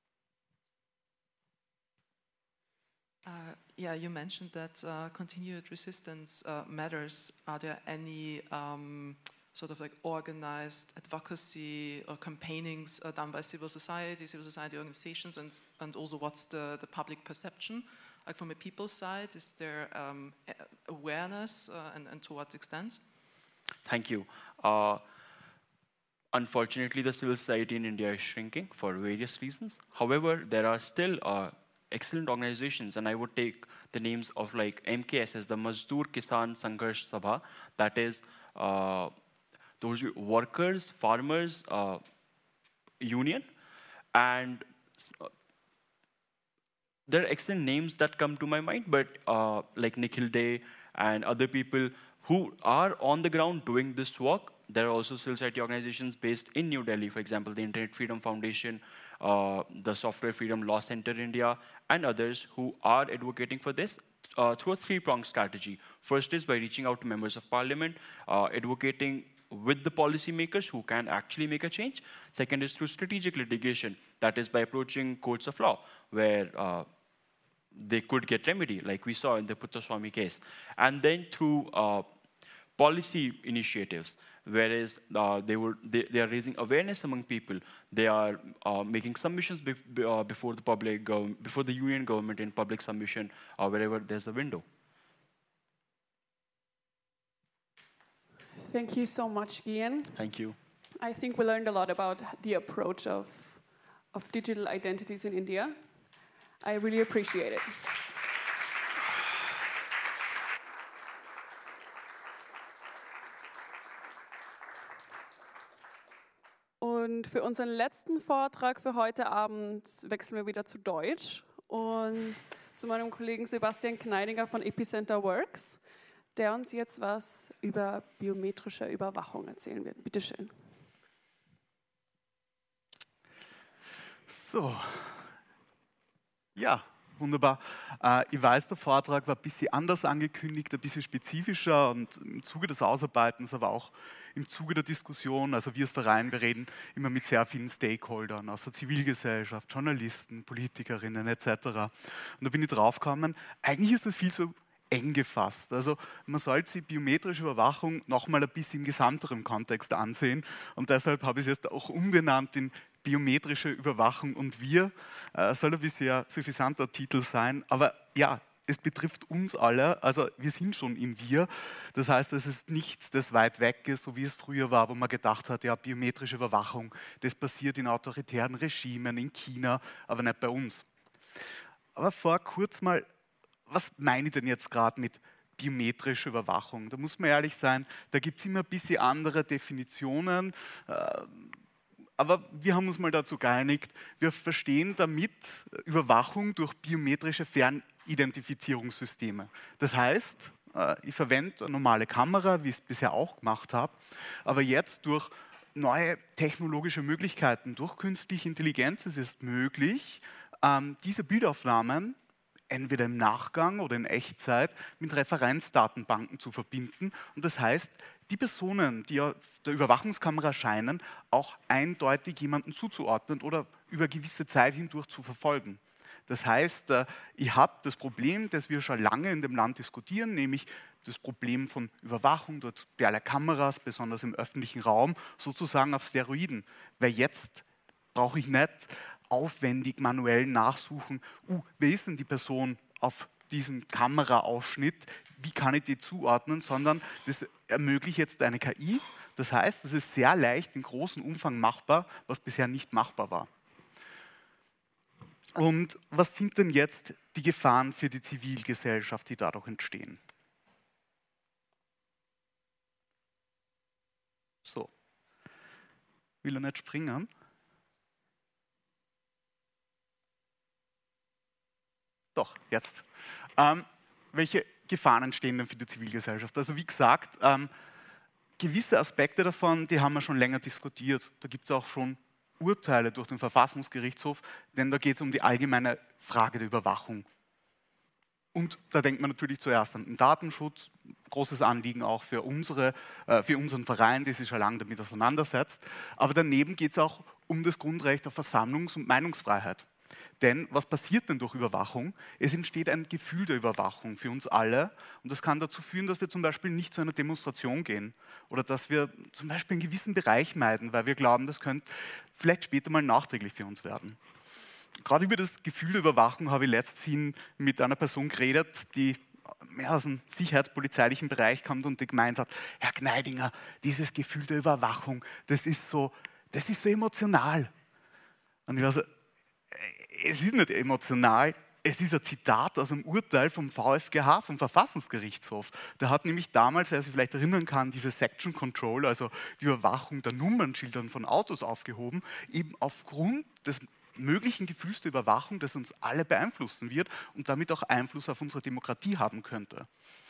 Uh, yeah, you mentioned that uh, continued resistance uh, matters. Are there any um, sort of like organized advocacy or campaignings uh, done by civil society, civil society organizations, and, and also what's the, the public perception? Like from a people's side, is there um, awareness uh, and, and to what extent? Thank you. Uh, unfortunately, the civil society in India is shrinking for various reasons. However, there are still uh, excellent organizations, and I would take the names of like M K S as the Mazdoor Kisan Sangharsh Sabha, that is uh, those workers, farmers uh, union, and uh, there are excellent names that come to my mind, but uh, like Nikhil Day and other people who are on the ground doing this work. There are also civil society organizations based in New Delhi, for example, the Internet Freedom Foundation, uh, the Software Freedom Law Center India, and others who are advocating for this uh, through a three-pronged strategy. First is by reaching out to members of parliament, uh, advocating with the policymakers who can actually make a change. Second is through strategic litigation, that is by approaching courts of law, where uh, they could get remedy, like we saw in the Puttaswamy case. And then through uh, policy initiatives, whereas uh, they, were, they, they are raising awareness among people. They are uh, making submissions be, uh, before the public, before the union government in public submission, or wherever there's a window. Thank you so much, Gian. Thank you. I think we learned a lot about the approach of, of digital identities in India. I really appreciate it. Und für unseren letzten Vortrag für heute Abend wechseln wir wieder zu Deutsch und zu meinem Kollegen Sebastian Kneidinger von Epicenter Works, der uns jetzt was über biometrische Überwachung erzählen wird. Bitte schön. So, ja, wunderbar. Äh, ich weiß, der Vortrag war ein bisschen anders angekündigt, ein bisschen spezifischer und im Zuge des Ausarbeitens, aber auch im Zuge der Diskussion, also wir als Verein, wir reden immer mit sehr vielen Stakeholdern aus der Zivilgesellschaft, Journalisten, Politikerinnen et cetera. Und da bin ich draufgekommen, eigentlich ist das viel zu eng gefasst. Also man sollte sich biometrische Überwachung nochmal ein bisschen im gesamteren Kontext ansehen und deshalb habe ich es jetzt auch umbenannt in biometrische Überwachung und wir. Äh, soll ein bisschen suffisanter Titel sein, aber ja, es betrifft uns alle, also wir sind schon im Wir. Das heißt, es ist nichts, das weit weg ist, so wie es früher war, wo man gedacht hat, ja, biometrische Überwachung, das passiert in autoritären Regimen, in China, aber nicht bei uns. Aber vor kurz mal, was meine ich denn jetzt gerade mit biometrischer Überwachung? Da muss man ehrlich sein, da gibt es immer ein bisschen andere Definitionen, äh, aber wir haben uns mal dazu geeinigt, wir verstehen damit Überwachung durch biometrische Fernidentifizierungssysteme. Das heißt, ich verwende eine normale Kamera, wie ich es bisher auch gemacht habe, aber jetzt durch neue technologische Möglichkeiten, durch künstliche Intelligenz ist es möglich, diese Bildaufnahmen entweder im Nachgang oder in Echtzeit mit Referenzdatenbanken zu verbinden. Und das heißt, die Personen, die auf der Überwachungskamera erscheinen, auch eindeutig jemanden zuzuordnen oder über gewisse Zeit hindurch zu verfolgen. Das heißt, ich habe das Problem, das wir schon lange in dem Land diskutieren, nämlich das Problem von Überwachung durch alle Kameras, besonders im öffentlichen Raum, sozusagen auf Steroiden. Weil jetzt brauche ich nicht aufwendig manuell nachsuchen, uh, wer ist denn die Person auf diesen Kameraausschnitt, wie kann ich die zuordnen, sondern das ermöglicht jetzt eine K I. Das heißt, es ist sehr leicht in großem Umfang machbar, was bisher nicht machbar war. Und was sind denn jetzt die Gefahren für die Zivilgesellschaft, die dadurch entstehen? So, will er nicht springen? Doch, jetzt. Ähm, welche Gefahren entstehen denn für die Zivilgesellschaft? Also wie gesagt, ähm, gewisse Aspekte davon, die haben wir schon länger diskutiert. Da gibt es auch schon Urteile durch den Verfassungsgerichtshof, denn da geht es um die allgemeine Frage der Überwachung. Und da denkt man natürlich zuerst an den Datenschutz, großes Anliegen auch für, unsere, äh, für unseren Verein, der sich schon lange damit auseinandersetzt. Aber daneben geht es auch um das Grundrecht auf Versammlungs- und Meinungsfreiheit. Denn was passiert denn durch Überwachung? Es entsteht ein Gefühl der Überwachung für uns alle und das kann dazu führen, dass wir zum Beispiel nicht zu einer Demonstration gehen oder dass wir zum Beispiel einen gewissen Bereich meiden, weil wir glauben, das könnte vielleicht später mal nachträglich für uns werden. Gerade über das Gefühl der Überwachung habe ich letzthin mit einer Person geredet, die mehr aus dem sicherheitspolizeilichen Bereich kommt und die gemeint hat, Herr Kneidinger, dieses Gefühl der Überwachung, das ist so, das ist so emotional. Und ich war so, es ist nicht emotional, es ist ein Zitat aus einem Urteil vom V F G H, vom Verfassungsgerichtshof. Der hat nämlich damals, wer sich vielleicht erinnern kann, diese Section Control, also die Überwachung der Nummernschildern von Autos aufgehoben, eben aufgrund des möglichen Gefühls der Überwachung, das uns alle beeinflussen wird und damit auch Einfluss auf unsere Demokratie haben könnte.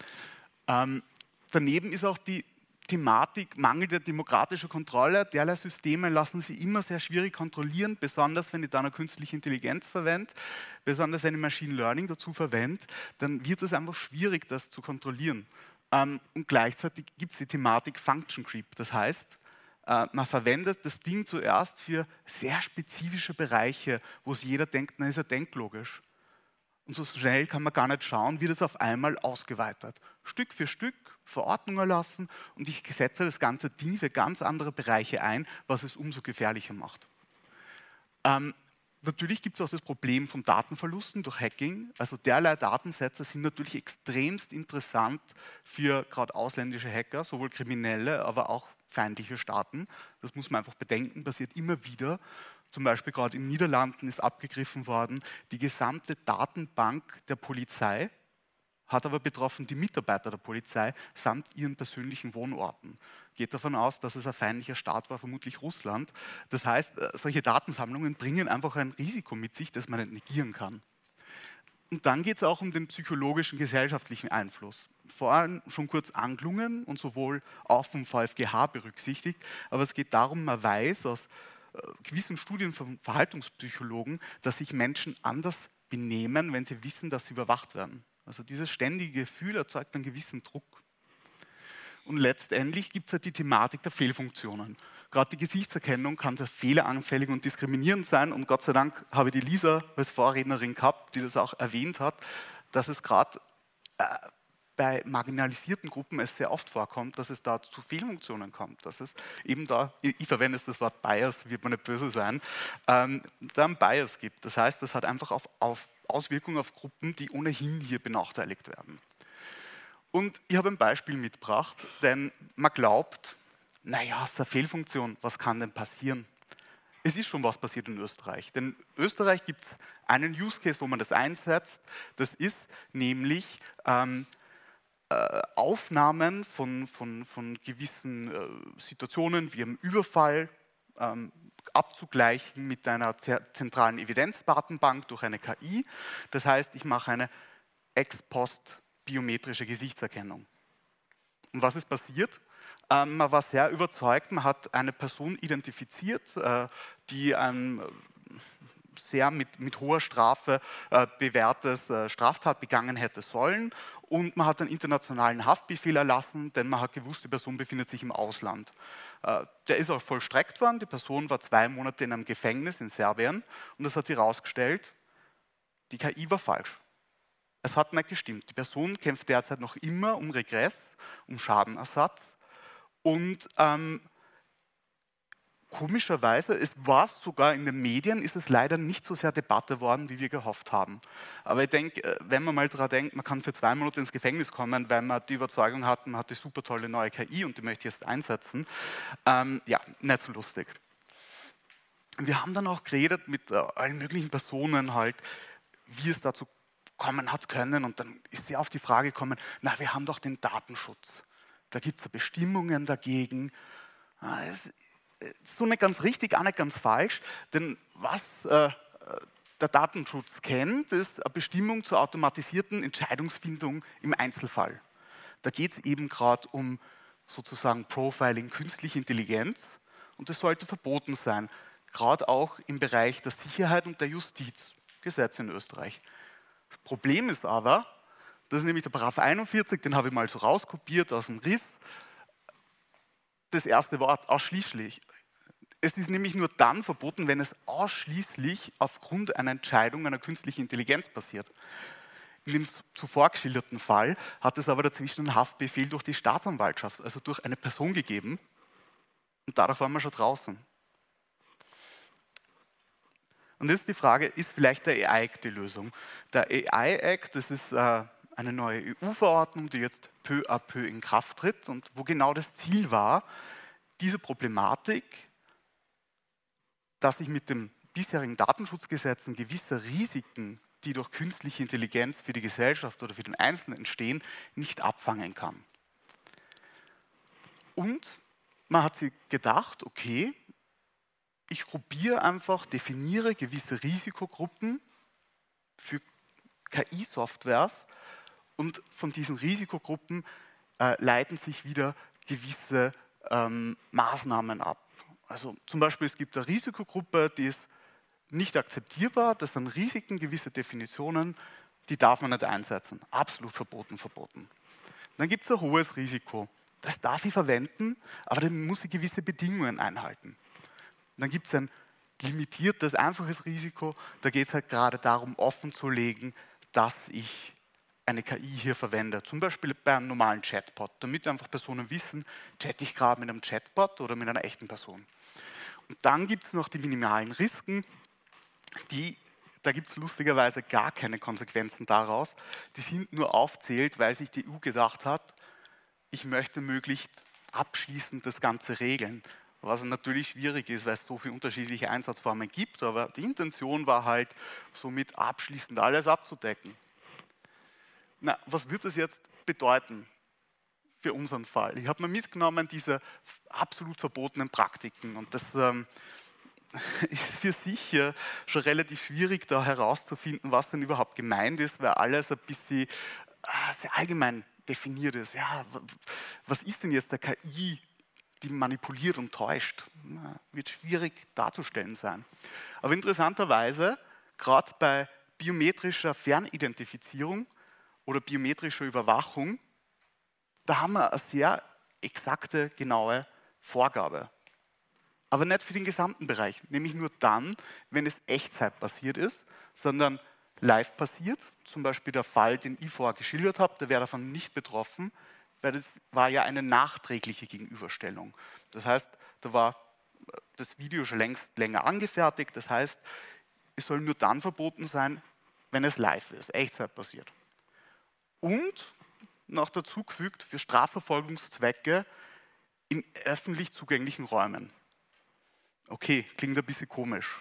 Ähm, daneben ist auch die Thematik mangelnde demokratische Kontrolle. Derlei Systeme lassen sich immer sehr schwierig kontrollieren, besonders wenn ich dann eine künstliche Intelligenz verwende, besonders wenn ich Machine Learning dazu verwende, dann wird es einfach schwierig, das zu kontrollieren. Ähm, und gleichzeitig gibt es die Thematik Function Creep. Das heißt, äh, man verwendet das Ding zuerst für sehr spezifische Bereiche, wo es jeder denkt, na, ist ja denklogisch. Und so schnell kann man gar nicht schauen, wird es auf einmal ausgeweitet. Stück für Stück Verordnung erlassen und ich setze das ganze Ding für ganz andere Bereiche ein, was es umso gefährlicher macht. Ähm, Natürlich gibt es auch das Problem von Datenverlusten durch Hacking. Also derlei Datensätze sind natürlich extremst interessant für gerade ausländische Hacker, sowohl Kriminelle, aber auch feindliche Staaten. Das muss man einfach bedenken, passiert immer wieder. Zum Beispiel gerade in den Niederlanden ist abgegriffen worden die gesamte Datenbank der Polizei, hat aber betroffen die Mitarbeiter der Polizei samt ihren persönlichen Wohnorten. Geht davon aus, dass es ein feindlicher Staat war, vermutlich Russland. Das heißt, solche Datensammlungen bringen einfach ein Risiko mit sich, das man nicht negieren kann. Und dann geht es auch um den psychologischen, gesellschaftlichen Einfluss. Vorhin schon kurz angelungen und sowohl auch vom V F G H berücksichtigt, aber es geht darum, man weiß aus äh, gewissen Studien von Verhaltenspsychologen, dass sich Menschen anders benehmen, wenn sie wissen, dass sie überwacht werden. Also dieses ständige Gefühl erzeugt einen gewissen Druck. Und letztendlich gibt es halt die Thematik der Fehlfunktionen. Gerade die Gesichtserkennung kann sehr fehleranfällig und diskriminierend sein. Und Gott sei Dank habe ich die Lisa als Vorrednerin gehabt, die das auch erwähnt hat, dass es gerade äh, bei marginalisierten Gruppen es sehr oft vorkommt, dass es da zu Fehlfunktionen kommt. Dass es eben da, ich, ich verwende jetzt das Wort Bias, wird man nicht böse sein, ähm, da einen Bias gibt. Das heißt, das hat einfach auf, auf Auswirkungen auf Gruppen, die ohnehin hier benachteiligt werden. Und ich habe ein Beispiel mitgebracht, denn man glaubt, naja, es ist eine Fehlfunktion, was kann denn passieren? Es ist schon was passiert in Österreich, denn in Österreich gibt es einen Use Case, wo man das einsetzt, das ist nämlich ähm, äh, Aufnahmen von, von, von gewissen äh, Situationen wie einem Überfall ähm, abzugleichen mit einer zentralen Evidenzdatenbank durch eine K I. Das heißt, ich mache eine Ex-Post biometrische Gesichtserkennung. Und was ist passiert? Ähm, man war sehr überzeugt, man hat eine Person identifiziert, äh, die ein sehr mit, mit hoher Strafe äh, bewährtes äh, Straftat begangen hätte sollen, und man hat einen internationalen Haftbefehl erlassen, denn man hat gewusst, die Person befindet sich im Ausland. Äh, der ist auch vollstreckt worden, die Person war zwei Monate in einem Gefängnis in Serbien, und es hat sich herausgestellt, die K I war falsch. Es hat nicht gestimmt. Die Person kämpft derzeit noch immer um Regress, um Schadenersatz, und ähm, komischerweise, es war sogar in den Medien, ist es leider nicht so sehr Debatte worden, wie wir gehofft haben. Aber ich denke, wenn man mal daran denkt, man kann für zwei Monate ins Gefängnis kommen, weil man die Überzeugung hat, man hat die super tolle neue K I und die möchte ich jetzt einsetzen, ähm, ja, nicht so lustig. Wir haben dann auch geredet mit äh, allen möglichen Personen halt, wie es dazu kommen hat können, und dann ist sie auf die Frage gekommen, na, wir haben doch den Datenschutz. Da gibt es ja Bestimmungen dagegen. Das ist so nicht ganz richtig, auch nicht ganz falsch, denn was äh, der Datenschutz kennt, ist eine Bestimmung zur automatisierten Entscheidungsfindung im Einzelfall. Da geht es eben gerade um sozusagen Profiling, künstliche Intelligenz, und das sollte verboten sein, gerade auch im Bereich der Sicherheit und der Justiz, Gesetze in Österreich. Das Problem ist aber, das ist nämlich der Paragraph einundvierzig, den habe ich mal so rauskopiert aus dem Riss. Das erste Wort, ausschließlich. Es ist nämlich nur dann verboten, wenn es ausschließlich aufgrund einer Entscheidung einer künstlichen Intelligenz passiert. In dem zuvor geschilderten Fall hat es aber dazwischen einen Haftbefehl durch die Staatsanwaltschaft, also durch eine Person gegeben, und dadurch waren wir schon draußen. Und jetzt die Frage, ist vielleicht der A I-Act die Lösung? Der A I-Act, das ist äh, eine neue E U-Verordnung, die jetzt peu à peu in Kraft tritt, und wo genau das Ziel war, diese Problematik, dass sich mit den bisherigen Datenschutzgesetzen gewisse Risiken, die durch künstliche Intelligenz für die Gesellschaft oder für den Einzelnen entstehen, nicht abfangen kann. Und man hat sich gedacht, okay, ich gruppiere einfach, definiere gewisse Risikogruppen für K I-Softwares, und von diesen Risikogruppen äh, leiten sich wieder gewisse ähm, Maßnahmen ab. Also zum Beispiel, es gibt eine Risikogruppe, die ist nicht akzeptierbar, das sind Risiken, gewisse Definitionen, die darf man nicht einsetzen. Absolut verboten, verboten. Dann gibt es ein hohes Risiko. Das darf ich verwenden, aber dann muss ich gewisse Bedingungen einhalten. Und dann gibt es ein limitiertes, einfaches Risiko. Da geht es halt gerade darum, offenzulegen, dass ich eine K I hier verwende. Zum Beispiel bei einem normalen Chatbot, damit einfach Personen wissen, chatte ich gerade mit einem Chatbot oder mit einer echten Person. Und dann gibt es noch die minimalen Risiken. die, da gibt es lustigerweise gar keine Konsequenzen daraus. Die sind nur aufzählt, weil sich die E U gedacht hat, ich möchte möglichst abschließend das Ganze regeln. Was natürlich schwierig ist, weil es so viele unterschiedliche Einsatzformen gibt, aber die Intention war halt, somit abschließend alles abzudecken. Na, was wird das jetzt bedeuten für unseren Fall? Ich habe mir mitgenommen, diese absolut verbotenen Praktiken, und das ähm, ist für sich äh, schon relativ schwierig, da herauszufinden, was denn überhaupt gemeint ist, weil alles ein bisschen äh, sehr allgemein definiert ist. Ja, was ist denn jetzt der K I, die manipuliert und täuscht? Na, wird schwierig darzustellen sein. Aber interessanterweise, gerade bei biometrischer Fernidentifizierung oder biometrischer Überwachung, da haben wir eine sehr exakte, genaue Vorgabe. Aber nicht für den gesamten Bereich, nämlich nur dann, wenn es echtzeitbasiert ist, sondern live passiert. Zum Beispiel der Fall, den ich vorher geschildert habe, der wäre davon nicht betroffen, weil das war ja eine nachträgliche Gegenüberstellung. Das heißt, da war das Video schon längst länger angefertigt. Das heißt, es soll nur dann verboten sein, wenn es live ist, echtzeitbasiert. Und noch dazu gefügt für Strafverfolgungszwecke in öffentlich zugänglichen Räumen. Okay, klingt ein bisschen komisch.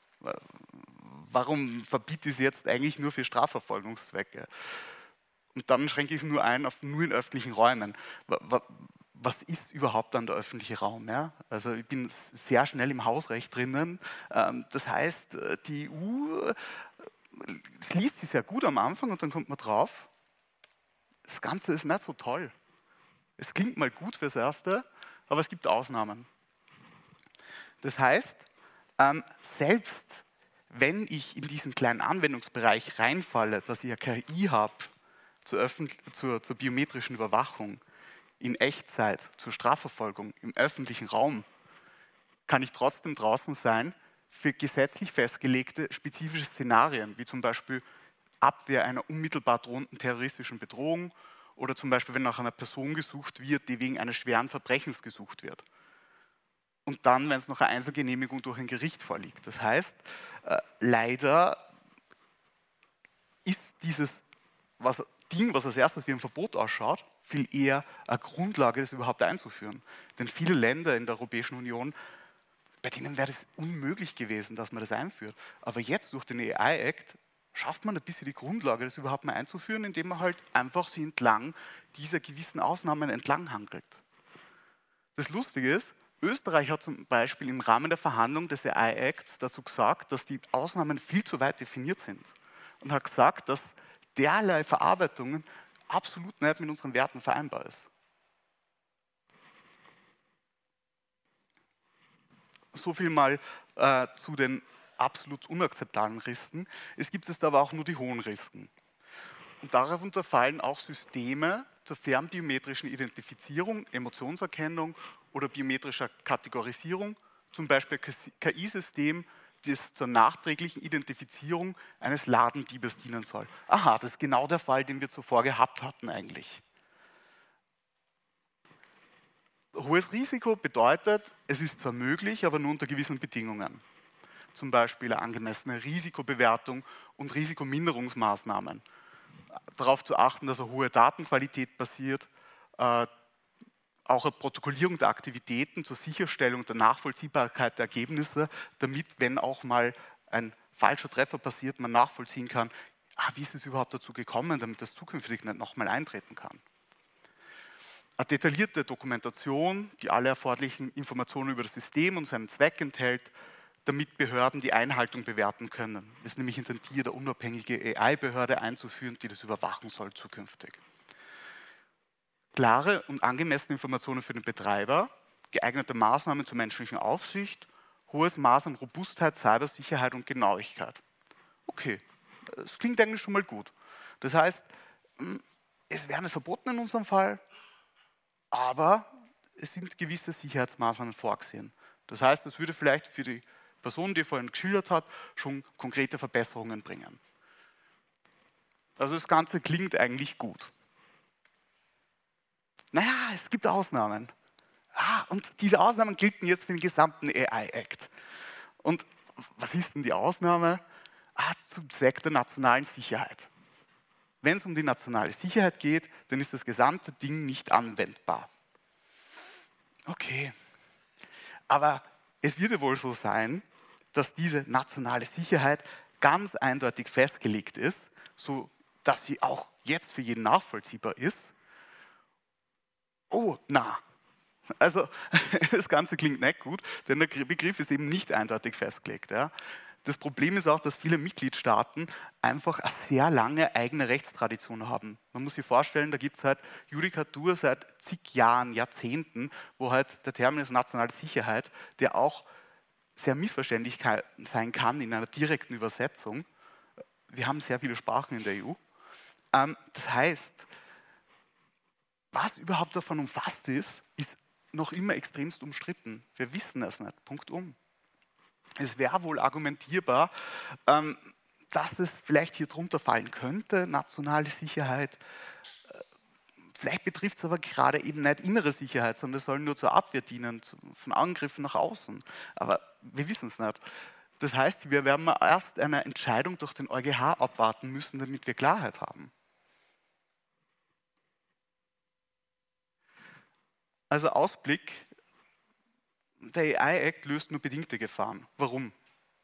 Warum verbiete ich es jetzt eigentlich nur für Strafverfolgungszwecke? Und dann schränke ich es nur ein auf nur in öffentlichen Räumen. Was ist überhaupt dann der öffentliche Raum? Ja? Also ich bin sehr schnell im Hausrecht drinnen. Das heißt, die E U, es liest sich sehr gut am Anfang und dann kommt man drauf, das Ganze ist nicht so toll. Es klingt mal gut fürs Erste, aber es gibt Ausnahmen. Das heißt, selbst wenn ich in diesen kleinen Anwendungsbereich reinfalle, dass ich ja K I habe, Zur, zur, zur biometrischen Überwachung, in Echtzeit, zur Strafverfolgung, im öffentlichen Raum, kann ich trotzdem draußen sein für gesetzlich festgelegte spezifische Szenarien, wie zum Beispiel Abwehr einer unmittelbar drohenden terroristischen Bedrohung oder zum Beispiel, wenn nach einer Person gesucht wird, die wegen eines schweren Verbrechens gesucht wird. Und dann, wenn es noch eine Einzelgenehmigung durch ein Gericht vorliegt. Das heißt, äh, leider ist dieses was Ding, was als erstes wie ein Verbot ausschaut, viel eher eine Grundlage, das überhaupt einzuführen. Denn viele Länder in der Europäischen Union, bei denen wäre es unmöglich gewesen, dass man das einführt. Aber jetzt durch den A I-Act schafft man ein bisschen die Grundlage, das überhaupt mal einzuführen, indem man halt einfach sie entlang dieser gewissen Ausnahmen entlang hankelt. Das Lustige ist, Österreich hat zum Beispiel im Rahmen der Verhandlung des A I-Acts dazu gesagt, dass die Ausnahmen viel zu weit definiert sind und hat gesagt, dass derlei Verarbeitungen absolut nicht mit unseren Werten vereinbar ist. So viel mal äh, zu den absolut unakzeptablen Risken. Es gibt jetzt aber auch nur die hohen Risken. Und darunter fallen auch Systeme zur fernbiometrischen Identifizierung, Emotionserkennung oder biometrischer Kategorisierung, zum Beispiel K I-System, das zur nachträglichen Identifizierung eines Ladendiebes dienen soll. Aha, das ist genau der Fall, den wir zuvor gehabt hatten eigentlich. Hohes Risiko bedeutet, es ist zwar möglich, aber nur unter gewissen Bedingungen. Zum Beispiel eine angemessene Risikobewertung und Risikominderungsmaßnahmen. Darauf zu achten, dass eine hohe Datenqualität passiert, äh, auch eine Protokollierung der Aktivitäten zur Sicherstellung der Nachvollziehbarkeit der Ergebnisse, damit, wenn auch mal ein falscher Treffer passiert, man nachvollziehen kann, ah, wie ist es überhaupt dazu gekommen, damit das zukünftig nicht nochmal eintreten kann. Eine detaillierte Dokumentation, die alle erforderlichen Informationen über das System und seinen Zweck enthält, damit Behörden die Einhaltung bewerten können. Es ist nämlich intendiert, eine unabhängige A I-Behörde einzuführen, die das überwachen soll zukünftig. Klare und angemessene Informationen für den Betreiber, geeignete Maßnahmen zur menschlichen Aufsicht, hohes Maß an Robustheit, Cybersicherheit und Genauigkeit. Okay, das klingt eigentlich schon mal gut. Das heißt, es wäre nicht verboten in unserem Fall, aber es sind gewisse Sicherheitsmaßnahmen vorgesehen. Das heißt, es würde vielleicht für die Person, die vorhin geschildert hat, schon konkrete Verbesserungen bringen. Also das Ganze klingt eigentlich gut. Naja, es gibt Ausnahmen. Ah, und diese Ausnahmen gelten jetzt für den gesamten A I-Act. Und was ist denn die Ausnahme? Ah, zum Zweck der nationalen Sicherheit. Wenn es um die nationale Sicherheit geht, dann ist das gesamte Ding nicht anwendbar. Okay, aber es wird ja wohl so sein, dass diese nationale Sicherheit ganz eindeutig festgelegt ist, so dass sie auch jetzt für jeden nachvollziehbar ist. Oh, na, also das Ganze klingt nicht gut, denn der Begriff ist eben nicht eindeutig festgelegt. Ja. Das Problem ist auch, dass viele Mitgliedstaaten einfach eine sehr lange eigene Rechtstradition haben. Man muss sich vorstellen, da gibt es halt Judikatur seit zig Jahren, Jahrzehnten, wo halt der Terminus nationale Sicherheit, der auch sehr missverständlich sein kann in einer direkten Übersetzung. Wir haben sehr viele Sprachen in der E U. Das heißt, was überhaupt davon umfasst ist, ist noch immer extremst umstritten. Wir wissen es nicht. Punkt um. Es wäre wohl argumentierbar, ähm, dass es vielleicht hier drunter fallen könnte, nationale Sicherheit. Vielleicht betrifft es aber gerade eben nicht innere Sicherheit, sondern es soll nur zur Abwehr dienen, von Angriffen nach außen. Aber wir wissen es nicht. Das heißt, wir werden erst eine Entscheidung durch den EuGH abwarten müssen, damit wir Klarheit haben. Also Ausblick. Der A I-Act löst nur bedingte Gefahren. Warum?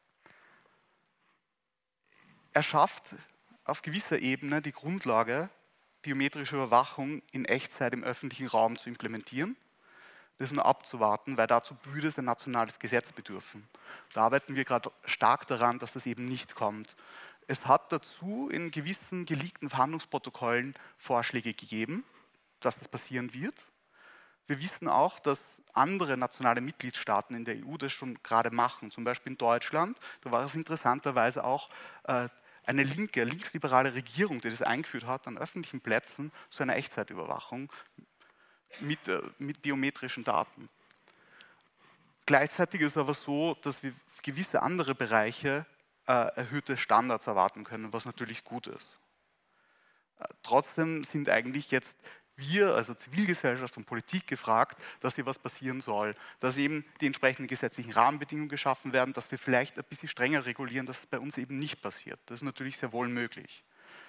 Er schafft auf gewisser Ebene die Grundlage, biometrische Überwachung in Echtzeit im öffentlichen Raum zu implementieren. Das ist nur abzuwarten, weil dazu würde es ein nationales Gesetz bedürfen. Da arbeiten wir gerade stark daran, dass das eben nicht kommt. Es hat dazu in gewissen geleakten Verhandlungsprotokollen Vorschläge gegeben, dass das passieren wird. Wir wissen auch, dass andere nationale Mitgliedstaaten in der E U das schon gerade machen. Zum Beispiel in Deutschland, da war es interessanterweise auch äh, eine linke, linksliberale Regierung, die das eingeführt hat, an öffentlichen Plätzen so eine Echtzeitüberwachung mit, äh, mit biometrischen Daten. Gleichzeitig ist es aber so, dass wir für gewisse andere Bereiche äh, erhöhte Standards erwarten können, was natürlich gut ist. Äh, trotzdem sind eigentlich jetzt wir, also Zivilgesellschaft und Politik, gefragt, dass hier was passieren soll, dass eben die entsprechenden gesetzlichen Rahmenbedingungen geschaffen werden, dass wir vielleicht ein bisschen strenger regulieren, dass es bei uns eben nicht passiert. Das ist natürlich sehr wohl möglich.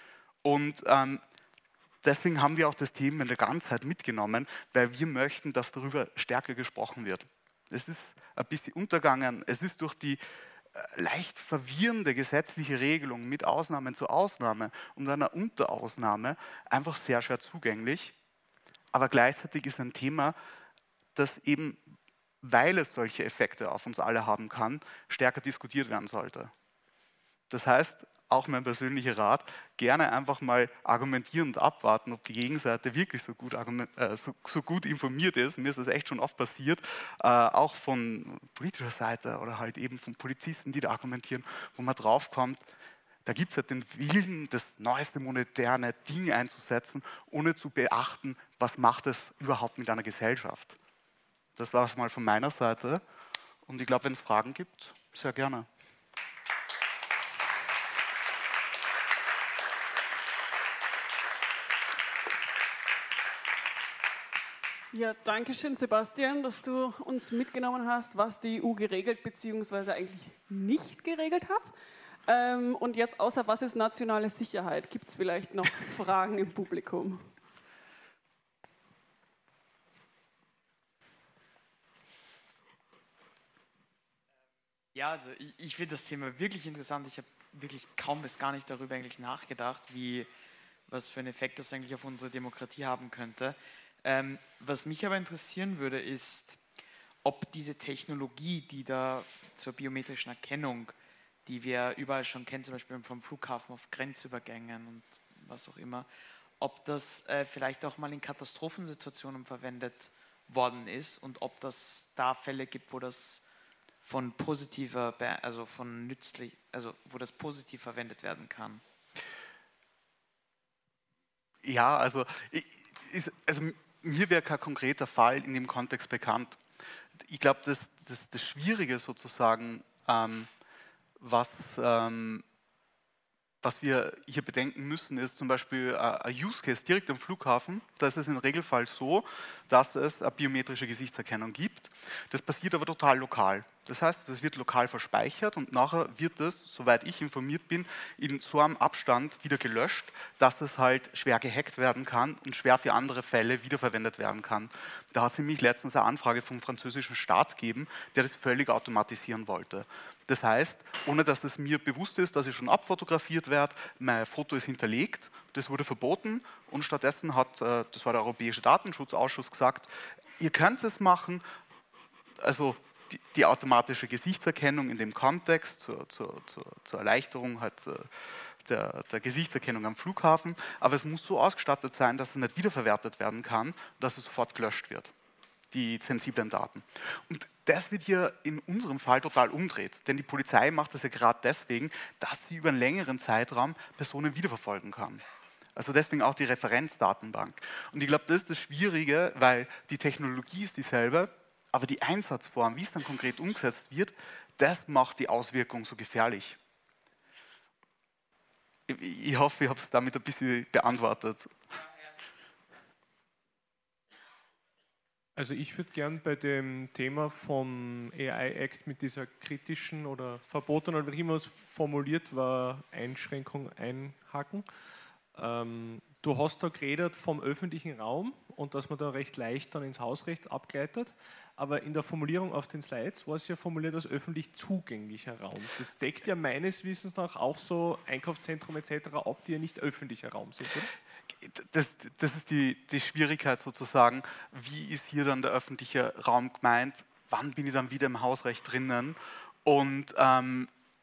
Und ähm, deswegen haben wir auch das Thema in der Ganzheit mitgenommen, weil wir möchten, dass darüber stärker gesprochen wird. Es ist ein bisschen untergegangen, es ist durch die leicht verwirrende gesetzliche Regelung mit Ausnahmen zu Ausnahme und einer Unterausnahme einfach sehr schwer zugänglich. Aber gleichzeitig ist ein Thema, das eben, weil es solche Effekte auf uns alle haben kann, stärker diskutiert werden sollte. Das heißt, auch mein persönlicher Rat, gerne einfach mal argumentieren und abwarten, ob die Gegenseite wirklich so gut, äh, so, so gut informiert ist. Mir ist das echt schon oft passiert, äh, auch von politischer Seite oder halt eben von Polizisten, die da argumentieren, wo man draufkommt, da gibt es halt den Willen, das neueste moderne Ding einzusetzen, ohne zu beachten, was macht es überhaupt mit einer Gesellschaft. Das war es mal von meiner Seite. Und ich glaube, wenn es Fragen gibt, sehr gerne. Ja, danke schön, Sebastian, dass du uns mitgenommen hast, was die E U geregelt bzw. eigentlich nicht geregelt hat. Ähm, und jetzt außer was ist nationale Sicherheit? Gibt es vielleicht noch Fragen im Publikum? Ja, also ich, ich finde das Thema wirklich interessant. Ich habe wirklich kaum bis gar nicht darüber eigentlich nachgedacht, wie, was für einen Effekt das eigentlich auf unsere Demokratie haben könnte. Ähm, was mich aber interessieren würde, ist, ob diese Technologie, die da zur biometrischen Erkennung, die wir überall schon kennen, zum Beispiel vom Flughafen auf Grenzübergängen und was auch immer, ob das äh, vielleicht auch mal in Katastrophensituationen verwendet worden ist und ob das da Fälle gibt, wo das von positiver, also von nützlich, also wo das positiv verwendet werden kann. Ja, also, ich, ist, also mir wäre kein konkreter Fall in dem Kontext bekannt. Ich glaube, das, das, das Schwierige sozusagen, ähm, was, ähm, was wir hier bedenken müssen, ist zum Beispiel ein Use Case direkt am Flughafen. Da ist es im Regelfall so, dass es eine biometrische Gesichtserkennung gibt. Das passiert aber total lokal. Das heißt, das wird lokal verspeichert und nachher wird es, soweit ich informiert bin, in so einem Abstand wieder gelöscht, dass es halt schwer gehackt werden kann und schwer für andere Fälle wiederverwendet werden kann. Da hat es nämlich letztens eine Anfrage vom französischen Staat gegeben, der das völlig automatisieren wollte. Das heißt, ohne dass es mir bewusst ist, dass ich schon abfotografiert werde, mein Foto ist hinterlegt, das wurde verboten und stattdessen hat, das war der Europäische Datenschutzausschuss, gesagt, ihr könnt es machen, also die, die automatische Gesichtserkennung in dem Kontext zur, zur, zur, zur Erleichterung halt, der, der Gesichtserkennung am Flughafen, aber es muss so ausgestattet sein, dass es nicht wiederverwertet werden kann, dass es sofort gelöscht wird, die sensiblen Daten. Und das wird hier in unserem Fall total umdreht, denn die Polizei macht das ja gerade deswegen, dass sie über einen längeren Zeitraum Personen wiederverfolgen kann. Also deswegen auch die Referenzdatenbank. Und ich glaube, das ist das Schwierige, weil die Technologie ist dieselbe, aber die Einsatzform, wie es dann konkret umgesetzt wird, das macht die Auswirkung so gefährlich. Ich hoffe, ich habe es damit ein bisschen beantwortet. Also ich würde gern bei dem Thema vom A I-Act mit dieser kritischen oder verbotenen, oder wie immer es formuliert war, Einschränkung einhaken. Ähm, du hast da geredet vom öffentlichen Raum und dass man da recht leicht dann ins Hausrecht abgleitet, aber in der Formulierung auf den Slides war es ja formuliert als öffentlich zugänglicher Raum. Das deckt ja meines Wissens nach auch so Einkaufszentrum et cetera ab, die ja nicht öffentlicher Raum sind, oder? Das, das ist die, die Schwierigkeit sozusagen, wie ist hier dann der öffentliche Raum gemeint, wann bin ich dann wieder im Hausrecht drinnen und ähm,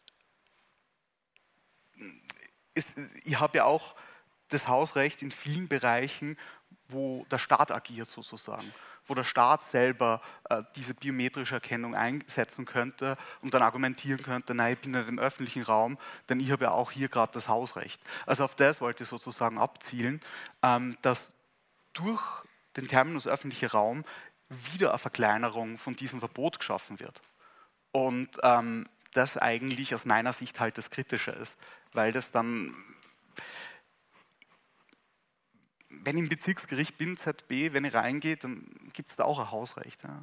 ist, ich habe ja auch das Hausrecht in vielen Bereichen, wo der Staat agiert sozusagen, wo der Staat selber äh, diese biometrische Erkennung einsetzen könnte und dann argumentieren könnte, nein, ich bin nicht im öffentlichen Raum, denn ich habe ja auch hier gerade das Hausrecht. Also auf das wollte ich sozusagen abzielen, ähm, dass durch den Terminus öffentlicher Raum wieder eine Verkleinerung von diesem Verbot geschaffen wird. Und ähm, das eigentlich aus meiner Sicht halt das Kritische ist, weil das dann... Wenn ich im Bezirksgericht bin, Z B, wenn ich reingehe, dann gibt es da auch ein Hausrecht. Ja.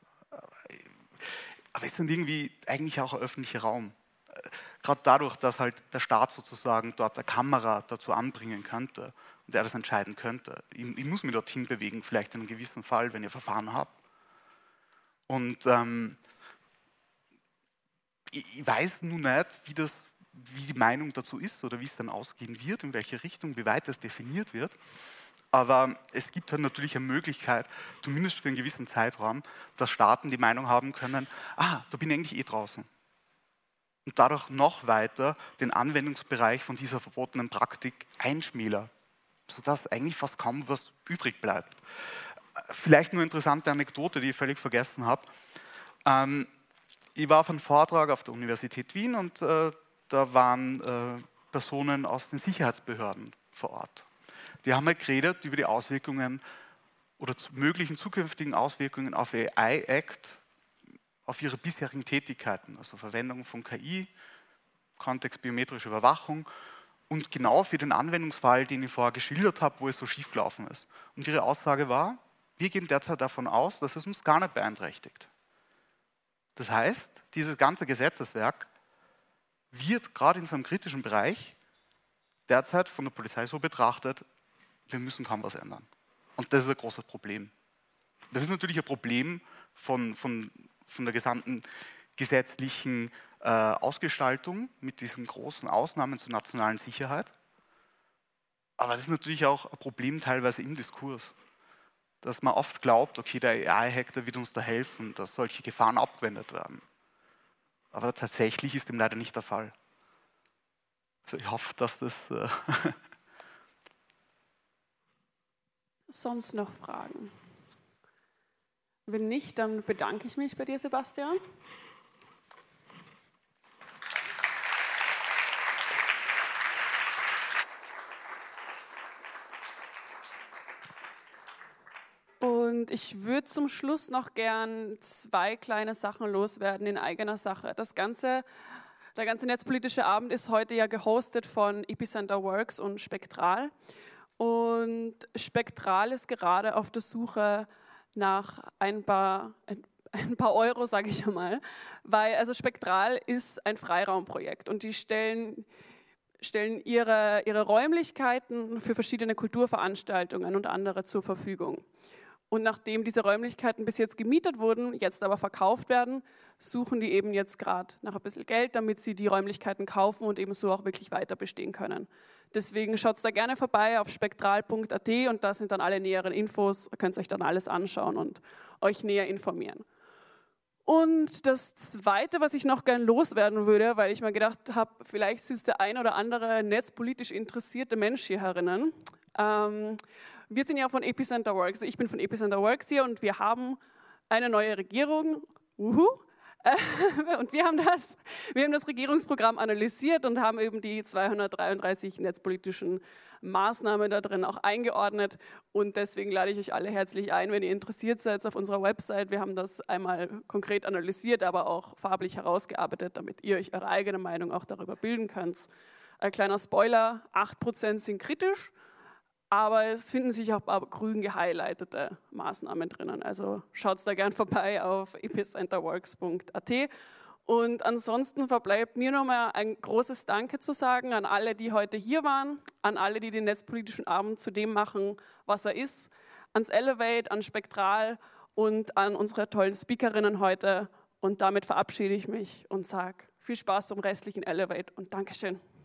Aber es ist dann irgendwie eigentlich auch ein öffentlicher Raum. Gerade dadurch, dass halt der Staat sozusagen dort eine Kamera dazu anbringen könnte und der das entscheiden könnte. Ich, ich muss mich dorthin bewegen, vielleicht in einem gewissen Fall, wenn ich Verfahren habe. Und ähm, ich, ich weiß nun nicht, wie, das, wie die Meinung dazu ist oder wie es dann ausgehen wird, in welche Richtung, wie weit das definiert wird. Aber es gibt halt natürlich eine Möglichkeit, zumindest für einen gewissen Zeitraum, dass Staaten die Meinung haben können, ah, da bin ich eigentlich eh draußen. Und dadurch noch weiter den Anwendungsbereich von dieser verbotenen Praktik einschmälern, sodass eigentlich fast kaum was übrig bleibt. Vielleicht nur eine interessante Anekdote, die ich völlig vergessen habe. Ähm, ich war auf einem Vortrag auf der Universität Wien und äh, da waren äh, Personen aus den Sicherheitsbehörden vor Ort. Die haben halt geredet über die Auswirkungen oder möglichen zukünftigen Auswirkungen auf A I-Act, auf ihre bisherigen Tätigkeiten, also Verwendung von K I, Kontext biometrische Überwachung und genau für den Anwendungsfall, den ich vorher geschildert habe, wo es so schief gelaufen ist. Und ihre Aussage war, wir gehen derzeit davon aus, dass es uns gar nicht beeinträchtigt. Das heißt, dieses ganze Gesetzeswerk wird gerade in so einem kritischen Bereich derzeit von der Polizei so betrachtet, wir müssen kaum was ändern. Und das ist ein großes Problem. Das ist natürlich ein Problem von, von, von der gesamten gesetzlichen äh, Ausgestaltung mit diesen großen Ausnahmen zur nationalen Sicherheit. Aber es ist natürlich auch ein Problem teilweise im Diskurs, dass man oft glaubt, okay, der A I-Hack, der wird uns da helfen, dass solche Gefahren abgewendet werden. Aber tatsächlich ist dem leider nicht der Fall. Also ich hoffe, dass das... Äh Sonst noch Fragen? Wenn nicht, dann bedanke ich mich bei dir, Sebastian. Und ich würde zum Schluss noch gern zwei kleine Sachen loswerden in eigener Sache. Das ganze, der ganze netzpolitische Abend ist heute ja gehostet von Epicenter Works und Spektral. Und Spektral ist gerade auf der Suche nach ein paar, ein paar Euro, sage ich mal, weil also Spektral ist ein Freiraumprojekt und die stellen, stellen ihre, ihre Räumlichkeiten für verschiedene Kulturveranstaltungen und andere zur Verfügung. Und nachdem diese Räumlichkeiten bis jetzt gemietet wurden, jetzt aber verkauft werden, suchen die eben jetzt gerade nach ein bisschen Geld, damit sie die Räumlichkeiten kaufen und eben so auch wirklich weiter bestehen können. Deswegen schaut da gerne vorbei auf spektral punkt a t und da sind dann alle näheren Infos, ihr könnt euch dann alles anschauen und euch näher informieren. Und das Zweite, was ich noch gern loswerden würde, weil ich mir gedacht habe, vielleicht sitzt der ein oder andere netzpolitisch interessierte Mensch hier herinnen. Ähm, wir sind ja von Epicenter Works, ich bin von Epicenter Works hier und wir haben eine neue Regierung. Uhu. Und wir haben, das, wir haben das Regierungsprogramm analysiert und haben eben die zweihundertdreiunddreißig netzpolitischen Maßnahmen da drin auch eingeordnet. Und deswegen lade ich euch alle herzlich ein, wenn ihr interessiert seid, auf unserer Website. Wir haben das einmal konkret analysiert, aber auch farblich herausgearbeitet, damit ihr euch eure eigene Meinung auch darüber bilden könnt. Ein kleiner Spoiler, acht Prozent sind kritisch. Aber es finden sich auch ein paar grün gehighlightete Maßnahmen drinnen. Also schaut da gern vorbei auf epicenterworks punkt a t. Und ansonsten verbleibt mir nochmal ein großes Danke zu sagen an alle, die heute hier waren, an alle, die den netzpolitischen Abend zu dem machen, was er ist, ans Elevate, an Spektral und an unsere tollen Speakerinnen heute. Und damit verabschiede ich mich und sage viel Spaß zum restlichen Elevate und Dankeschön.